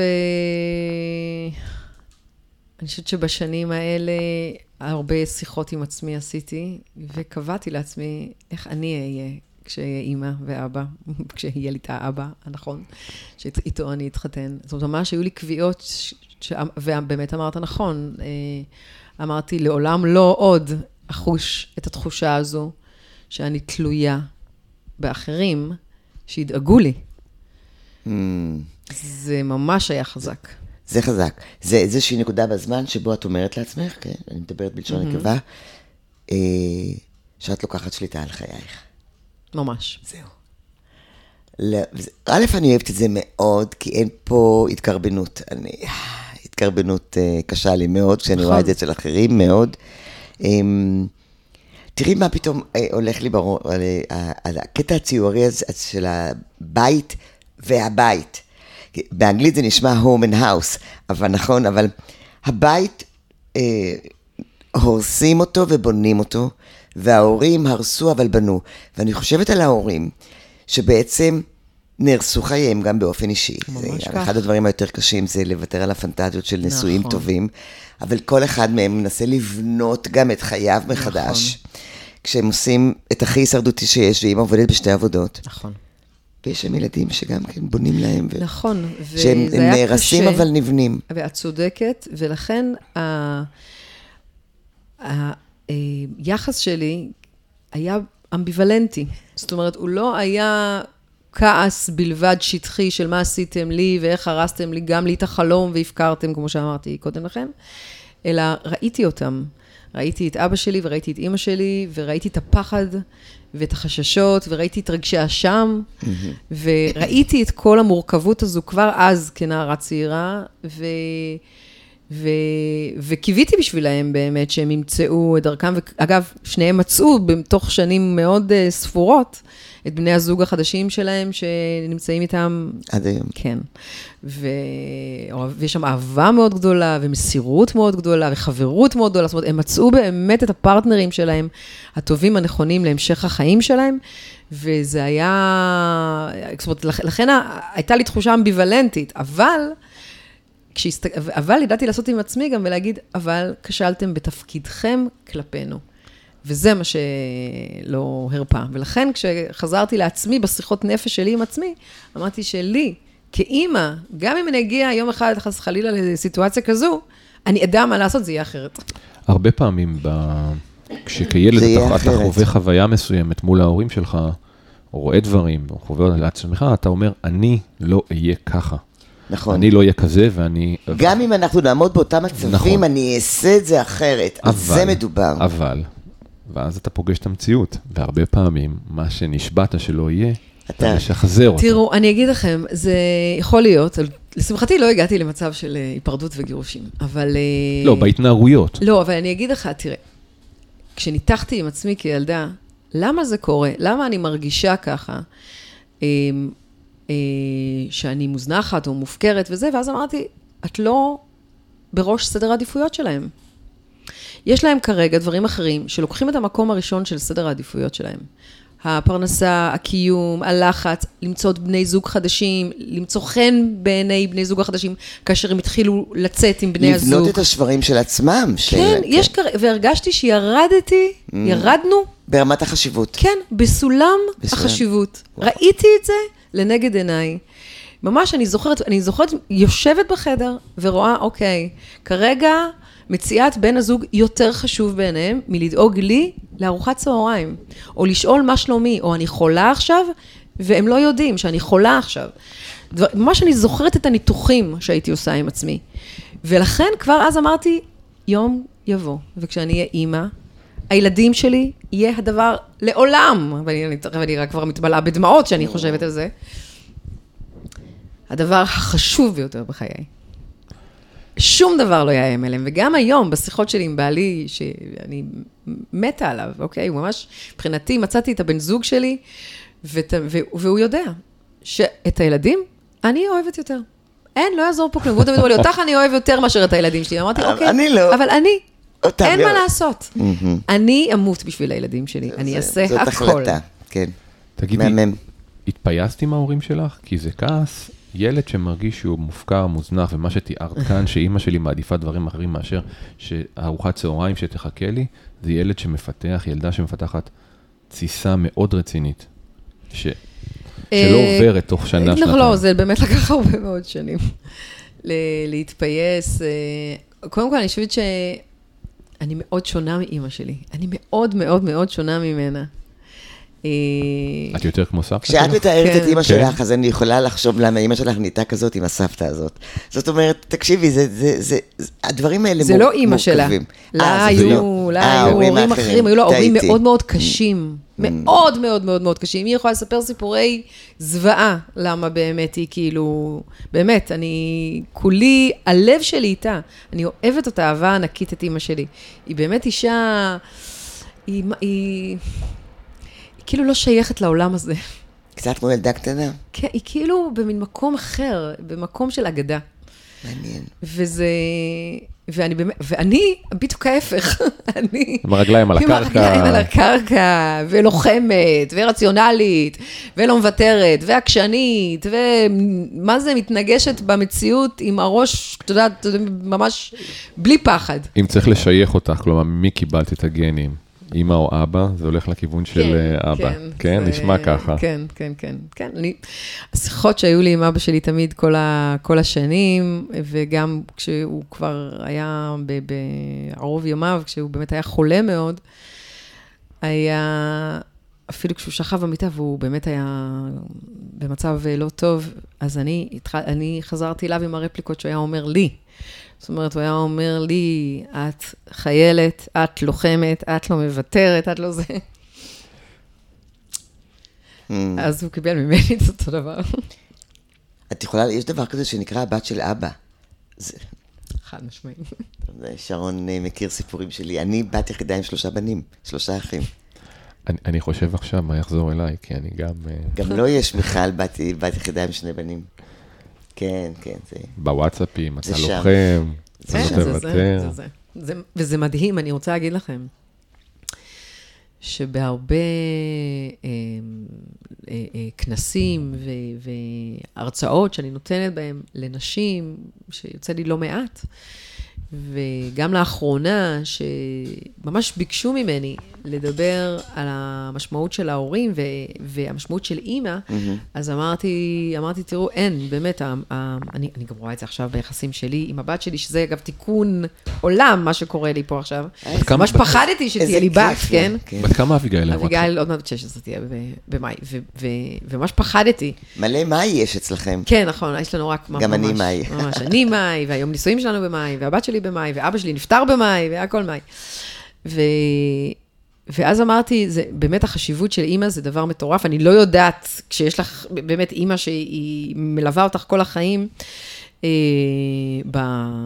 אני חושבת שבשנים האלה, הרבה שיחות עם עצמי עשיתי, וקבעתי לעצמי איך אני אהיה כשיהיה אימא ואבא, כשיהיה לי את האבא, הנכון, שאיתו אני אתחתן. זאת אומרת, ממש היו לי קביעות, ש... ובאמת אמרת נכון, אמרתי, לעולם לא עוד אחוש את התחושה הזו, שאני תלויה באחרים, שידאגו לי. Mm. זה ממש היה חזק. זה חזק. זה איזושהי נקודה בזמן שבו את אומרת לעצמך, כן, אני מדברת בלשון נקבה, אה, שאת לוקחת שליטה על חייך. ממש. זהו. א', אני אוהבת את זה מאוד, כי אין פה התקרבנות. אני, התקרבנות אה, קשה לי מאוד, כשאני רואה את זה אצל אחרים מאוד. אה, תראי מה פתאום אה, הולך לי ברור, על, על הקטע הציורי הזה של הבית והבית. באנגלית זה נשמע home and house, אבל נכון, אבל הבית, אה, הורסים אותו ובונים אותו, וההורים הרסו אבל בנו. ואני חושבת על ההורים, שבעצם נהרסו חייהם גם באופן אישי. ממש זה, כך. אחד הדברים היותר קשים זה לוותר על הפנטזיות של נישואים נכון. טובים, אבל כל אחד מהם מנסה לבנות גם את חייו מחדש, נכון. כשהם עושים את הכי הישרדותי שיש, ואמא עובדת בשתי עבודות. נכון. ויש שם ילדים שגם כן בונים להם, ו... נכון. שהם וזה היה נהרסים קשה, אבל נבנים. ואת צודקת, ולכן ה- ה- היחס שלי היה אמביוולנטי. זאת אומרת, הוא לא היה כעס בלבד שטחי של מה עשיתם לי, ואיך הרסתם לי גם לי את החלום, והפקרתם, כמו שאמרתי קודם לכן, אלא ראיתי אותם. ראיתי את אבא שלי, וראיתי את אמא שלי, וראיתי את הפחד, ואת החששות, וראיתי את רגשי האשם, וראיתי את כל המורכבות הזו כבר אז כנערה צעירה, ו... ו... וקיוויתי בשבילהם באמת שהם ימצאו את דרכם, ואגב, שניהם מצאו בתוך שנים מאוד uh, ספורות, את בני הזוג החדשים שלהם שנמצאים איתם. עד היום. כן. ו... ויש שם אהבה מאוד גדולה, ומסירות מאוד גדולה, וחברות מאוד גדולה. זאת אומרת, הם מצאו באמת את הפרטנרים שלהם, הטובים הנכונים להמשך החיים שלהם, וזה היה... זאת אומרת, לכן הייתה לי תחושה אמביוולנטית, אבל... כשהסת... אבל ידעתי לעשות עם עצמי גם ולהגיד, אבל כשלתם בתפקידכם כלפינו. וזה מה שלא הרפא. ולכן כשחזרתי לעצמי בשיחות נפש שלי עם עצמי, אמרתי שלי, כאימא, גם אם אני אגיע יום אחד חס חלילה לסיטואציה כזו, אני אדע מה לעשות, זה יהיה אחרת. הרבה פעמים, ב... כשכילד אתה, אתה חווה חוויה מסוימת מול ההורים שלך, או רואה דברים, או חווה לעצמך, אתה אומר, אני לא אהיה ככה. נכון. אני לא אהיה כזה, ואני... גם אם אנחנו נעמוד באותם מצבים, נכון. אני אעשה את זה אחרת. על זה מדובר. אבל, ואז אתה פוגש את המציאות, והרבה פעמים, מה שנשבעת שלא יהיה, אתה משחזר אותו. תראו, אני אגיד לכם, זה יכול להיות, לשמחתי לא הגעתי למצב של היפרדות וגירושים, אבל... לא, בהתנהגויות. לא, אבל אני אגיד לך, תראה, כשניתחתי עם עצמי כילדה, למה זה קורה? למה אני מרגישה ככה? שאני מוזנחת או מופקרת וזה, ואז אמרתי, את לא בראש סדר העדיפויות שלהם. יש להם כרגע דברים אחרים שלוקחים את המקום הראשון של סדר העדיפויות שלהם. הפרנסה, הקיום, הלחץ, למצוא בני זוג חדשים, למצוא חן בעיני בני זוג החדשים, כאשר הם התחילו לצאת עם בני הזוג. לבנות את השברים של עצמם. כן, יש כרגע, והרגשתי שירדתי, ירדנו. ברמת החשיבות. כן, בסולם החשיבות. ראיתי את זה לנגד עיניי. ממש אני זוכרת, אני זוכרת, יושבת בחדר ורואה, אוקיי, כרגע מציאת בן הזוג יותר חשוב בעיניהם מלדאוג לי לארוחת צהריים, או לשאול מה שלומי, או אני חולה עכשיו, והם לא יודעים שאני חולה עכשיו. דבר, ממש אני זוכרת את הניתוחים שהייתי עושה עם עצמי. ולכן כבר אז אמרתי, יום יבוא, וכשאני אהיה אימא, הילדים שלי יהיה הדבר לעולם, ואני, ואני רק כבר מתמלאה בדמעות שאני חושבת על זה, הדבר החשוב ביותר בחיי. שום דבר לא יאיים אליהם, וגם היום, בשיחות שלי עם בעלי, שאני מתה עליו, אוקיי? הוא ממש, מבחינתי, מצאתי את הבן זוג שלי, ות, והוא יודע שאת הילדים אני אוהבת יותר. אין, לא יעזור פה כלום. הוא תמיד אומר לי, אותך אני אוהב יותר מאשר את הילדים שלי. אמרתי, אוקיי, אני לא. אבל אני, אין מה לא. לעשות. אני אמות בשביל הילדים שלי, אני אעשה הכל. זאת החלטה, כן. תגידי, התפייסת עם ההורים שלך? כי זה כעס. ילד שמרגיש שהוא מופקר, מוזנח, ומה שתיארת כאן, שאימא שלי מעדיפה דברים אחרים מאשר שהארוחת צהריים שתחכה לי, זה ילד שמפתח, ילדה שמפתחת תסיסה מאוד רצינית, ש... שלא עוברת תוך שנה, שנתיים. לא, זה באמת לקח הרבה מאוד שנים להתפייס. קודם כל, אני חושבת שאני מאוד שונה מאימא שלי. אני מאוד מאוד מאוד שונה ממנה. את יותר כמו סבתא? כשאת מתארת את אמא שלך, אז אני יכולה לחשוב למה אמא שלך נהייתה כזאת עם הסבתא הזאת. זאת אומרת, תקשיבי, הדברים האלה מורכבים. זה לא אמא שלה. לה היו הורים אחרים, היו לה הורים מאוד מאוד קשים. מאוד מאוד מאוד מאוד קשים. היא יכולה לספר סיפורי זוועה, למה באמת היא כאילו, באמת, אני, כולי, הלב שלי איתה. אני אוהבת אותה, אהבה ענקית את אמא שלי. היא באמת אישה, היא... כאילו לא שייכת לעולם הזה. קצת כמו ילדה קטנה. כן, היא כאילו במין מקום אחר, במקום של אגדה. מעניין. וזה, ואני באמת, ואני בדיוק ההפך, אני... עם הרגליים על עם הקרקע. הרגליים על הקרקע, ולוחמת, ורציונלית, ולא מוותרת, ועקשנית, ומה זה מתנגשת במציאות עם הראש, אתה יודע, ממש בלי פחד. אם צריך לשייך אותך, כלומר, מי קיבלת את הגנים? אמא או אבא, זה הולך לכיוון של אבא. כן, נשמע ככה. כן, כן, כן. כן, אני, השיחות שהיו לי עם אבא שלי תמיד כל, ה, כל השנים, וגם כשהוא כבר היה בערוב ימיו, כשהוא באמת היה חולה מאוד, היה, אפילו כשהוא שכב במיטה, והוא באמת היה במצב לא טוב, אז אני, אני חזרתי אליו עם הרפליקות שהוא היה אומר לי, זאת אומרת, הוא היה אומר לי, את חיילת, את לוחמת, את לא מוותרת, את לא זה. אז הוא קיבל ממני את אותו דבר. את יכולה, יש דבר כזה שנקרא הבת של אבא. חד משמעי. שרון מכיר סיפורים שלי. אני בת יחידה עם שלושה בנים, שלושה אחים. אני, אני חושב עכשיו מה יחזור אליי, כי אני גם... גם לא יש מיכל בת, בת יחידה עם שני בנים. כן, כן, זה... בוואטסאפים, אתה שם. לוחם, זה, אתה זה, לא זה, תוותר. זה, זה, זה, וזה מדהים, אני רוצה להגיד לכם, שבהרבה אה, אה, אה, כנסים ו, והרצאות שאני נותנת בהם לנשים, שיוצא לי לא מעט, וגם לאחרונה, שממש ביקשו ממני לדבר על המשמעות של ההורים ו- והמשמעות של אימא, mm-hmm. אז אמרתי, אמרתי, תראו, אין, באמת, ה- ה- אני, אני גם רואה את זה עכשיו ביחסים שלי עם הבת שלי, שזה אגב תיקון עולם, מה שקורה לי פה עכשיו. ממש פחדתי שתהיה לי בת, כן? בת כמה אביגיל? אביגיל עוד מעט שש עשרה תהיה במאי, וממש פחדתי. מלא מאי יש אצלכם. כן, נכון, יש לנו רק ממש. גם אני מאי. ממש, אני מאי, והיום נישואים שלנו במאי, והבת שלי במאי, ואבא שלי נפטר במאי, והכל מאי. ו... ואז אמרתי, זה, באמת החשיבות של אימא זה דבר מטורף, אני לא יודעת, כשיש לך באמת אימא שהיא מלווה אותך כל החיים, אה, ב...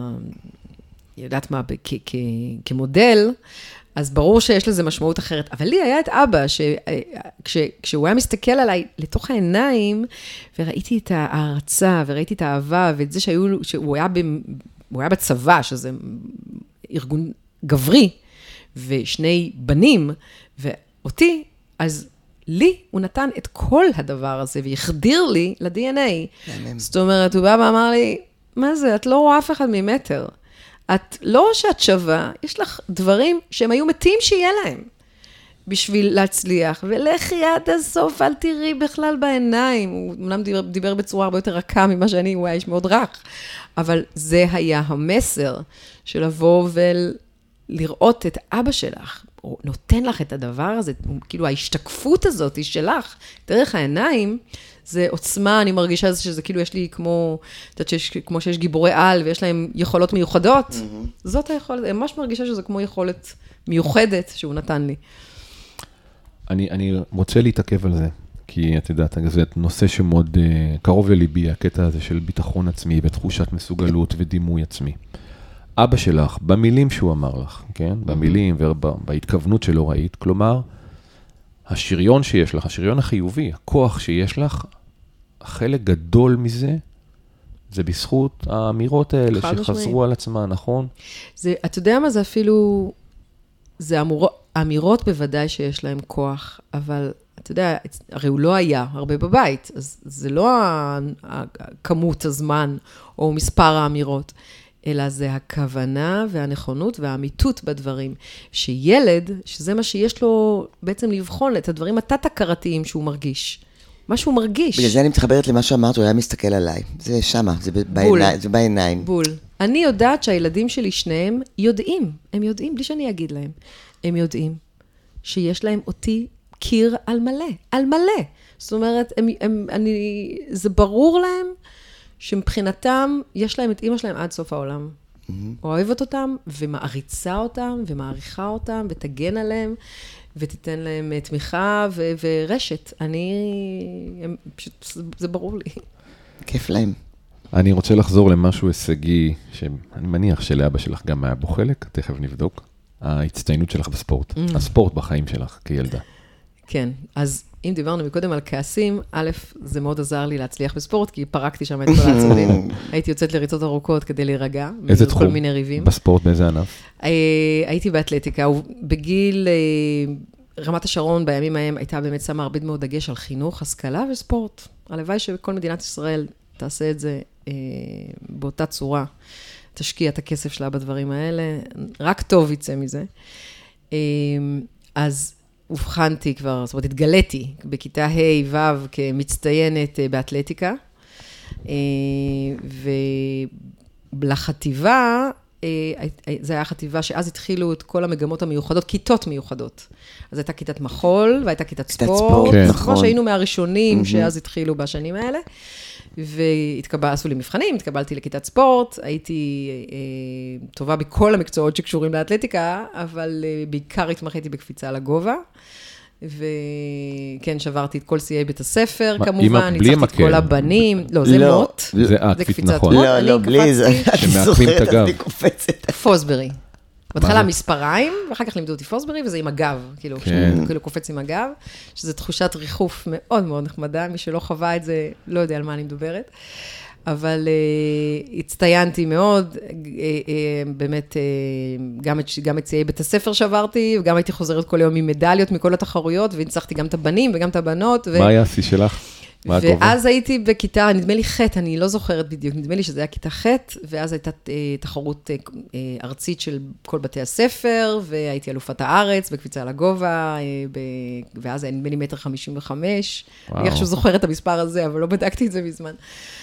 יודעת מה, כ- כ- כמודל, אז ברור שיש לזה משמעות אחרת. אבל לי היה את אבא, שכש, כשהוא היה מסתכל עליי לתוך העיניים, וראיתי את ההרצה, וראיתי את האהבה, ואת זה שהיו, שהוא היה, ב, הוא היה בצבא, שזה ארגון גברי, ושני בנים, ואותי, אז לי הוא נתן את כל הדבר הזה, והחדיר לי ל-די אן איי. זאת אומרת, הוא בא ואמר לי, מה זה, את לא רואה אף אחד ממטר. את לא שאת שווה, יש לך דברים שהם היו מתים שיהיה להם, בשביל להצליח, ולכי עד הסוף, אל תראי בכלל בעיניים. הוא אמנם דיבר, דיבר בצורה הרבה יותר רכה ממה שאני, הוא היה איש מאוד רך, אבל זה היה המסר של לבוא ולראות את אבא שלך, הוא נותן לך את הדבר הזה, כאילו ההשתקפות הזאת היא שלך, דרך העיניים, זה עוצמה, אני מרגישה שזה כאילו יש לי כמו, את יודעת שיש, כמו שיש גיבורי על, ויש להם יכולות מיוחדות, mm-hmm. זאת היכולת, אני ממש מרגישה שזה כמו יכולת מיוחדת שהוא נתן לי. אני, אני רוצה להתעכב על זה, כי את יודעת, זה נושא שמאוד uh, קרוב לליבי, הקטע הזה של ביטחון עצמי, ותחושת מסוגלות ודימוי עצמי. אבא שלך, במילים שהוא אמר לך, כן? במילים ובהתכוונות שלא ראית, כלומר, השריון שיש לך, השריון החיובי, הכוח שיש לך, חלק גדול מזה, זה בזכות האמירות האלה שחזרו על עצמה, נכון? זה, אתה יודע מה זה אפילו, זה אמור, אמירות בוודאי שיש להם כוח, אבל אתה יודע, הרי הוא לא היה הרבה בבית, אז זה לא כמות הזמן או מספר האמירות, אלא זה הכוונה והנכונות והאמיתות בדברים. שילד, שזה מה שיש לו בעצם לבחון את הדברים התת-הכרתיים שהוא מרגיש. מה שהוא מרגיש. בגלל זה אני מתחברת למה שאמרת, הוא היה מסתכל עליי. זה שמה, זה בעיניים. זה בעיניים. בול. אני יודעת שהילדים שלי שניהם יודעים, הם יודעים, בלי שאני אגיד להם, הם יודעים שיש להם אותי קיר על מלא, על מלא. זאת אומרת, הם, הם, אני, זה ברור להם, שמבחינתם, יש להם את אמא שלהם עד סוף העולם. Mm-hmm. אוהבת אותם, ומעריצה אותם, ומעריכה אותם, ותגן עליהם, ותיתן להם תמיכה ו- ורשת. אני, הם, פשוט, זה ברור לי. כיף להם. אני רוצה לחזור למשהו הישגי, שאני מניח שלאבא שלך גם היה בו חלק, תכף נבדוק, ההצטיינות שלך בספורט, mm. הספורט בחיים שלך כילדה. כן, אז אם דיברנו מקודם על כעסים, א', זה מאוד עזר לי להצליח בספורט, כי פרקתי שם את כל העצבים. הייתי יוצאת לריצות ארוכות כדי להירגע. איזה תחום? כל מיני ריבים. בספורט, באיזה ענף? הייתי באתלטיקה, בגיל רמת השרון, בימים ההם, הייתה באמת שמה הרבה מאוד דגש על חינוך, השכלה וספורט. הלוואי שכל מדינת ישראל תעשה את זה באותה צורה, תשקיע את הכסף שלה בדברים האלה, רק טוב יצא מזה. אז הובחנתי כבר, זאת אומרת, התגליתי בכיתה ה' ו' כמצטיינת באתלטיקה, ולחטיבה, זה היה חטיבה שאז התחילו את כל המגמות המיוחדות, כיתות מיוחדות. אז הייתה כיתת מחול, והייתה כיתת ספורט, נכון, שהיינו מהראשונים שאז התחילו בשנים האלה, ועשו לי מבחנים, התקבלתי לכיתת ספורט, הייתי אה, טובה בכל המקצועות שקשורים לאתלטיקה, אבל אה, בעיקר התמחיתי בקפיצה לגובה, וכן, שברתי את כל שיאי בית הספר, כמובן, ניצחתי את כל הבנים, לא, זה לא, מוט, זה זה קפיצת נכון. מוט, לא, לא, בלי זה, קפצתי, אני שמעקמים את זוכרת, הגב. אני קופצת. פוסברי. זה? בהתחלה מספריים, ואחר כך לימדו אותי פוסברי, וזה עם הגב, כאילו, כן. כאילו קופץ עם הגב, שזו תחושת ריחוף מאוד מאוד נחמדה, מי שלא חווה את זה, לא יודע על מה אני מדברת, אבל uh, הצטיינתי מאוד, uh, uh, באמת, uh, גם את, גם את ציי בית הספר שברתי, וגם הייתי חוזרת כל יום עם מדליות מכל התחרויות, והנצחתי גם את הבנים וגם את הבנות. ו... מה היה השיא שלך? ואז הייתי בכיתה, נדמה לי ח', אני לא זוכרת בדיוק, נדמה לי שזה היה כיתה ח', ואז הייתה תחרות ארצית של כל בתי הספר, והייתי אלופת הארץ בקפיצה לגובה, ואז היה נדמה לי מטר חמישים וחמש, אני איכשהו זוכרת את המספר הזה, אבל לא בדקתי את זה מזמן.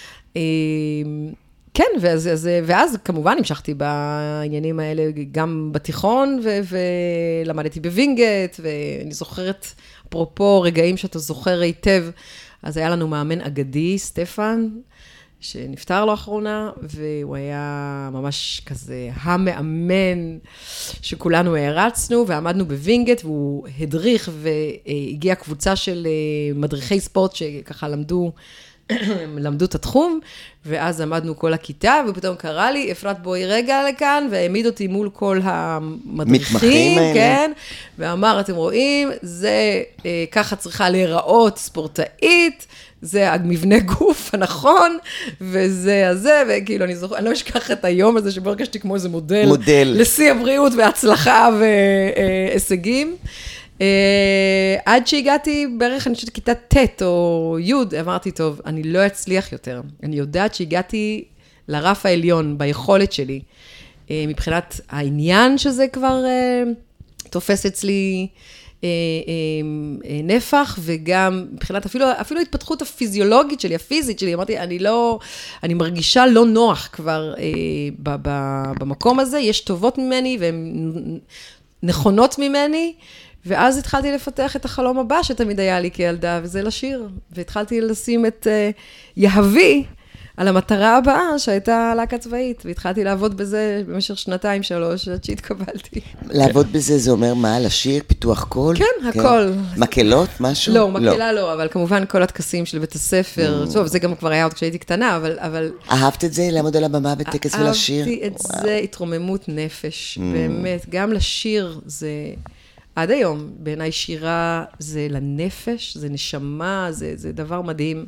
כן, ואז, אז, ואז כמובן המשכתי בעניינים האלה גם בתיכון, ו, ולמדתי בווינגט, ואני זוכרת, אפרופו רגעים שאתה זוכר היטב, אז היה לנו מאמן אגדי, סטפן, שנפטר לאחרונה, והוא היה ממש כזה המאמן שכולנו הערצנו, ועמדנו בווינגט, והוא הדריך, והגיעה קבוצה של מדריכי ספורט שככה למדו, למדו את התחום, ואז עמדנו כל הכיתה, ופתאום קרא לי, אפרת בואי רגע לכאן, והעמיד אותי מול כל המדריכים, כן, ואמר, אתם רואים, זה אה, ככה צריכה להיראות ספורטאית, זה המבנה גוף הנכון, וזה הזה, וכאילו אני זוכר, אני לא אשכח את היום הזה, שבו הרגשתי כמו איזה מודל, מודל. לשיא הבריאות והצלחה והישגים. Uh, עד שהגעתי בערך, אני חושבת, כיתה ט' או י', אמרתי, טוב, אני לא אצליח יותר. אני יודעת שהגעתי לרף העליון ביכולת שלי, uh, מבחינת העניין שזה כבר uh, תופס אצלי uh, uh, uh, נפח, וגם מבחינת אפילו, אפילו ההתפתחות הפיזיולוגית שלי, הפיזית שלי, אמרתי, אני לא, אני מרגישה לא נוח כבר uh, ב, ב, במקום הזה, יש טובות ממני והן נכונות ממני, ואז התחלתי לפתח את החלום הבא שתמיד היה לי כילדה, וזה לשיר. והתחלתי לשים את uh, יהבי על המטרה הבאה שהייתה להקה צבאית, והתחלתי לעבוד בזה במשך שנתיים, שלוש, עד שהתקבלתי. לעבוד בזה זה אומר מה? לשיר, פיתוח קול? כן, הכל. מקהלות, משהו? לא, מקהלה לא, אבל כמובן כל התקסים של בית הספר, טוב, זה גם כבר היה עוד כשהייתי קטנה, אבל... אהבת את זה, לעמוד על הבמה בטקס ולשיר? אהבתי את זה, התרוממות נפש, באמת, גם לשיר זה... עד היום, בעיניי שירה זה לנפש, זה נשמה, זה, זה דבר מדהים.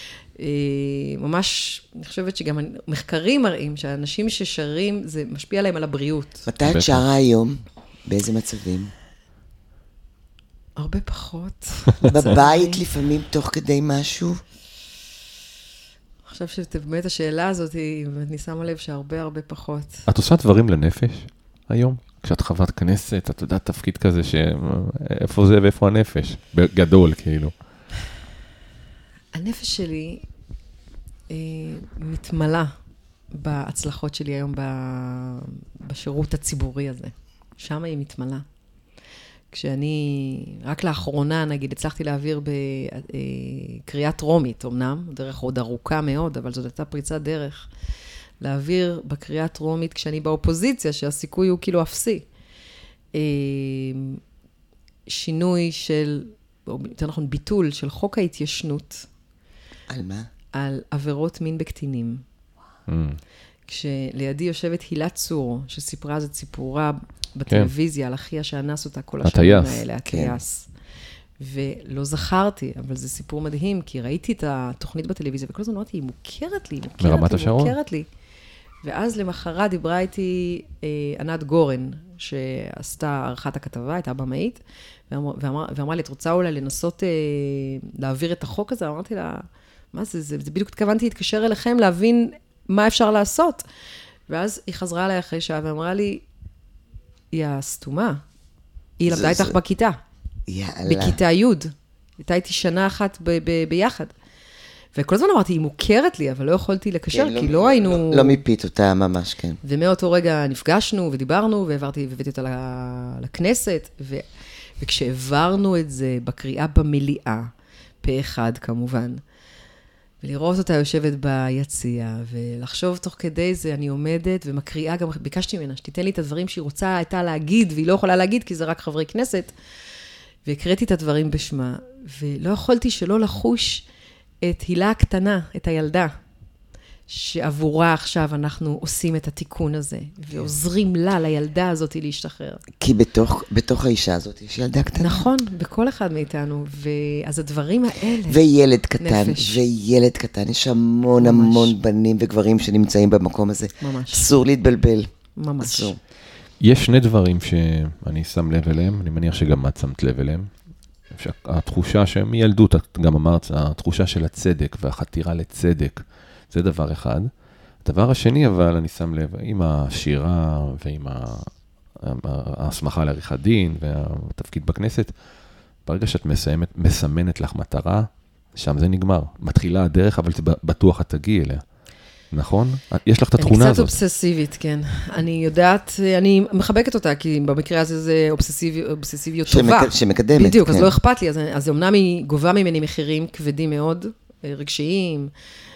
ממש, אני חושבת שגם מחקרים מראים שהאנשים ששרים, זה משפיע עליהם על הבריאות. מתי את שרה היום? באיזה מצבים? הרבה פחות. בבית לפעמים תוך כדי משהו? אני חושב שבאמת השאלה הזאת, אני שמה לב שהרבה הרבה פחות. את עושה דברים לנפש היום? כשאת חברת כנסת, את יודעת תפקיד כזה שאיפה זה ואיפה הנפש? בגדול, כאילו. הנפש שלי אה, מתמלא בהצלחות שלי היום ב, בשירות הציבורי הזה. שם היא מתמלא. כשאני, רק לאחרונה, נגיד, הצלחתי להעביר בקריאה טרומית, אמנם, דרך עוד ארוכה מאוד, אבל זאת הייתה פריצת דרך. להעביר בקריאה טרומית כשאני באופוזיציה, שהסיכוי הוא כאילו אפסי. שינוי של, או יותר נכון, ביטול של חוק ההתיישנות. על מה? על עבירות מין בקטינים. Mm. כשלידי יושבת הילה צור, שסיפרה אז את סיפורה בטלוויזיה, על אחיה שאנס אותה כל השנים האלה, הטייס. ולא זכרתי, אבל זה סיפור מדהים, כי ראיתי את התוכנית בטלוויזיה, וכל הזמן אמרתי, היא מוכרת לי, מוכרת מרמת לי, השרון? מוכרת לי. ואז למחרת דיברה איתי אה, ענת גורן, שעשתה ערכת הכתבה, הייתה במאית, ואמרה, ואמרה, ואמרה לי, את רוצה אולי לנסות אה, להעביר את החוק הזה? אמרתי לה, מה זה, זה, זה בדיוק התכוונתי להתקשר אליכם, להבין מה אפשר לעשות. ואז היא חזרה אליי אחרי שעה, ואמרה לי, היא הסתומה, היא למדה איתך בכיתה. יאללה. בכיתה י', הייתה איתי שנה אחת ב- ב- ביחד. וכל הזמן אמרתי, היא מוכרת לי, אבל לא יכולתי לקשר, כן, כי לא, לא היינו... לא, לא מיפית אותה ממש, כן. ומאותו רגע נפגשנו ודיברנו, והעברתי, והבאתי אותה ל- לכנסת, ו... וכשהעברנו את זה בקריאה במליאה, פה אחד כמובן, ולראות אותה יושבת ביציאה, ולחשוב תוך כדי זה, אני עומדת ומקריאה, גם ביקשתי ממנה, שתיתן לי את הדברים שהיא רוצה הייתה להגיד, והיא לא יכולה להגיד, כי זה רק חברי כנסת, והקראתי את הדברים בשמה, ולא יכולתי שלא לחוש את הילה הקטנה, את הילדה, שעבורה עכשיו אנחנו עושים את התיקון הזה, ועוזרים לה, לילדה הזאת להשתחרר. כי בתוך, בתוך האישה הזאת יש ילדה קטנה. נכון, בכל אחד מאיתנו, ואז הדברים האלה... וילד קטן, נפש. וילד קטן, יש המון ממש. המון בנים וגברים שנמצאים במקום הזה. ממש. אסור להתבלבל. ממש. אסור. יש שני דברים שאני שם לב אליהם, אני מניח שגם את שמת לב אליהם. התחושה שמילדות, את גם אמרת, התחושה של הצדק והחתירה לצדק, זה דבר אחד. הדבר השני, אבל אני שם לב, עם השירה ועם ההסמכה לעריכת דין והתפקיד בכנסת, ברגע שאת מסיימת, מסמנת לך מטרה, שם זה נגמר. מתחילה הדרך, אבל בטוח את תגיעי אליה. נכון? יש לך את התכונה אני הזאת. קצת אובססיבית, כן. אני יודעת, אני מחבקת אותה, כי במקרה הזה זה אובססיבי, אובססיביות טובה. שמק, שמקדמת. בדיוק, כן. אז לא אכפת לי. אז, אז אומנם היא גובה ממני מחירים כבדים מאוד, רגשיים,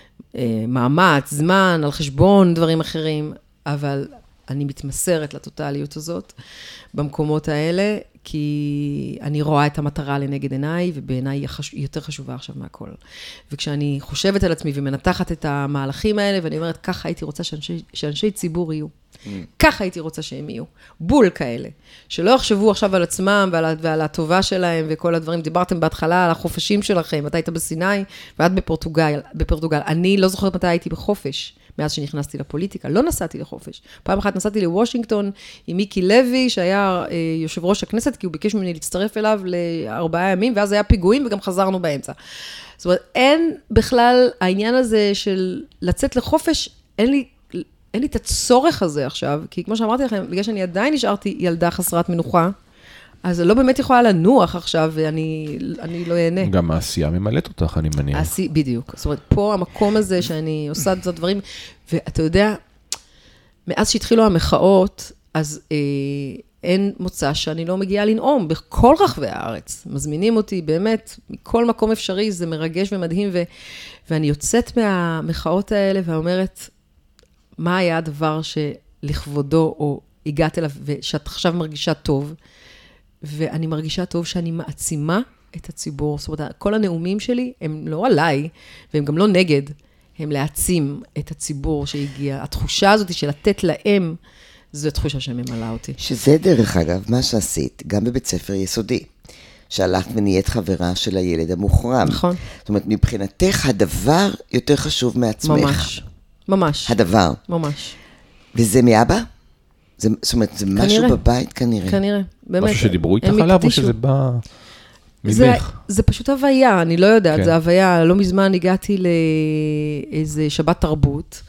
מאמץ, זמן, על חשבון, דברים אחרים, אבל אני מתמסרת לטוטליות הזאת במקומות האלה, כי אני רואה את המטרה לנגד עיניי, ובעיניי היא יותר חשובה עכשיו מהכל. וכשאני חושבת על עצמי ומנתחת את המהלכים האלה, ואני אומרת, ככה הייתי רוצה שאנשי, שאנשי ציבור יהיו. Mm. ככה הייתי רוצה שהם יהיו. בול כאלה. שלא יחשבו עכשיו על עצמם ועל, ועל הטובה שלהם וכל הדברים. דיברתם בהתחלה על החופשים שלכם. אתה היית בסיני ואת בפורטוגל. בפורטוגל. אני לא זוכרת מתי הייתי בחופש. מאז שנכנסתי לפוליטיקה, לא נסעתי לחופש. פעם אחת נסעתי לוושינגטון עם מיקי לוי, שהיה אה, יושב ראש הכנסת, כי הוא ביקש ממני להצטרף אליו לארבעה ימים, ואז היה פיגועים וגם חזרנו באמצע. זאת אומרת, אין בכלל העניין הזה של לצאת לחופש, אין לי, אין לי את הצורך הזה עכשיו, כי כמו שאמרתי לכם, בגלל שאני עדיין נשארתי ילדה חסרת מנוחה, אז לא באמת יכולה לנוח עכשיו, ואני אני לא אהנה. גם העשייה ממלאת אותך, אני מניח. העשייה, בדיוק. זאת אומרת, פה המקום הזה שאני עושה את הדברים, ואתה יודע, מאז שהתחילו המחאות, אז אה, אין מוצא שאני לא מגיעה לנאום, בכל רחבי הארץ. מזמינים אותי באמת, מכל מקום אפשרי, זה מרגש ומדהים, ו, ואני יוצאת מהמחאות האלה, ואומרת, מה היה הדבר שלכבודו, או הגעת אליו, ושאת עכשיו מרגישה טוב, ואני מרגישה טוב שאני מעצימה את הציבור. זאת אומרת, כל הנאומים שלי הם לא עליי, והם גם לא נגד, הם להעצים את הציבור שהגיע. התחושה הזאת של לתת להם, זו תחושה שממלאה אותי. שזה דרך אגב, מה שעשית, גם בבית ספר יסודי, שהלכת ונהיית חברה של הילד המוחרם. נכון. זאת אומרת, מבחינתך הדבר יותר חשוב מעצמך. ממש, ממש. הדבר. ממש. וזה מאבא? זה, זאת אומרת, זה כנראה. משהו בבית כנראה. כנראה, באמת. משהו שדיברו איתך הם עליו, או הקדישו. שזה בא זה, ממך? זה פשוט הוויה, אני לא יודעת, כן. זה הוויה. לא מזמן הגעתי לאיזה שבת תרבות,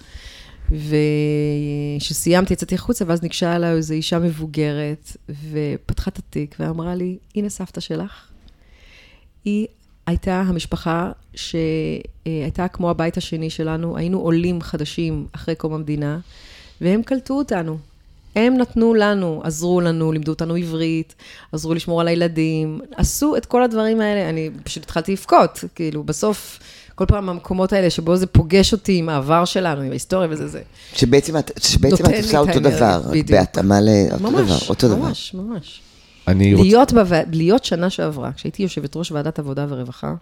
ושסיימתי, יצאתי החוצה, ואז ניגשה אליי איזו אישה מבוגרת, ופתחה את התיק, ואמרה לי, הנה סבתא שלך. היא הייתה המשפחה שהייתה כמו הבית השני שלנו, היינו עולים חדשים אחרי קום המדינה, והם קלטו אותנו. הם נתנו לנו, עזרו לנו, לימדו אותנו עברית, עזרו לשמור על הילדים, עשו את כל הדברים האלה, אני פשוט התחלתי לפקוט, כאילו בסוף, כל פעם המקומות האלה שבו זה פוגש אותי עם העבר שלנו, עם ההיסטוריה וזה זה. שבעצם את, שבעצם את עושה אותו דבר, בהתאמה לאותו דבר, אותו דבר. ממש, ממש. אני רוצה... להיות, בו... להיות שנה שעברה, כשהייתי יושבת ראש ועדת עבודה ורווחה,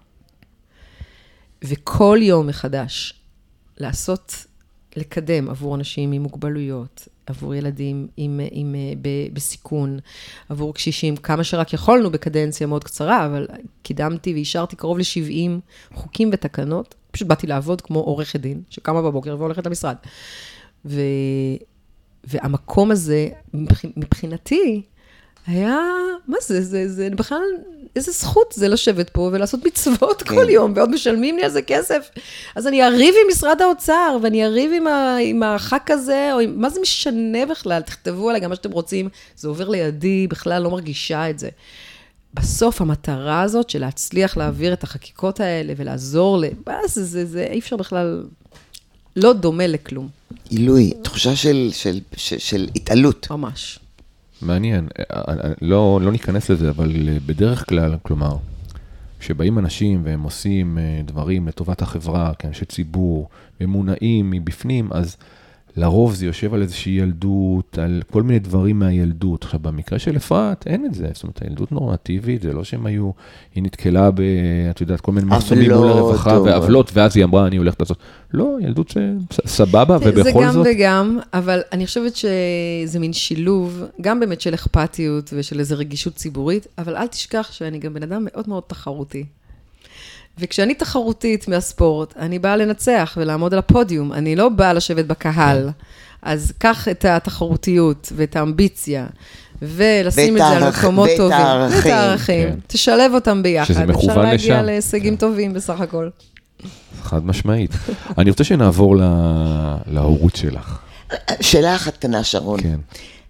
וכל יום מחדש לעשות, לקדם עבור אנשים עם מוגבלויות, עבור ילדים עם, עם, ב, בסיכון, עבור קשישים, כמה שרק יכולנו בקדנציה מאוד קצרה, אבל קידמתי ואישרתי קרוב ל-שבעים חוקים ותקנות, פשוט באתי לעבוד כמו עורכת דין, שקמה בבוקר והולכת למשרד. ו, והמקום הזה, מבחינתי, היה, מה זה, זה, זה בכלל, איזה זכות זה לשבת פה ולעשות מצוות כן. כל יום, ועוד משלמים לי על זה כסף. אז אני אריב עם משרד האוצר, ואני אריב עם, ה, עם החק הזה, או עם, מה זה משנה בכלל? תכתבו עליי גם מה שאתם רוצים, זה עובר לידי, בכלל לא מרגישה את זה. בסוף המטרה הזאת של להצליח להעביר את החקיקות האלה, ולעזור ל... זה, זה, זה, אי אפשר בכלל, לא דומה לכלום. עילוי, תחושה של, של, של, של התעלות. ממש. מעניין, לא, לא ניכנס לזה, אבל בדרך כלל, כלומר, כשבאים אנשים והם עושים דברים לטובת החברה, כאנשי ציבור, והם מונעים מבפנים, אז לרוב זה יושב על איזושהי ילדות, על כל מיני דברים מהילדות. עכשיו, במקרה של אפרת, אין את זה. זאת אומרת, הילדות נורמטיבית, זה לא שהם היו, היא נתקלה ב, את יודעת, כל מיני מחסומים מול הרווחה, ועבלות, ואז היא אמרה, אני הולכת לעשות. לא, ילדות סבבה, ובכל זאת... זה גם וגם, אבל אני חושבת שזה מין שילוב, גם באמת של אכפתיות, ושל איזו רגישות ציבורית, אבל אל תשכח שאני גם בן אדם מאוד מאוד תחרותי. וכשאני תחרותית מהספורט, אני באה לנצח ולעמוד על הפודיום, אני לא באה לשבת בקהל. אז קח את התחרותיות ואת האמביציה, ולשים את זה על מקומות טובים. ואת הערכים. תשלב אותם ביחד. שזה מכוון לשם. אפשר להגיע להישגים טובים בסך הכל. חד משמעית. אני רוצה שנעבור להורות שלך. שאלה אחת קטנה, שרון. כן.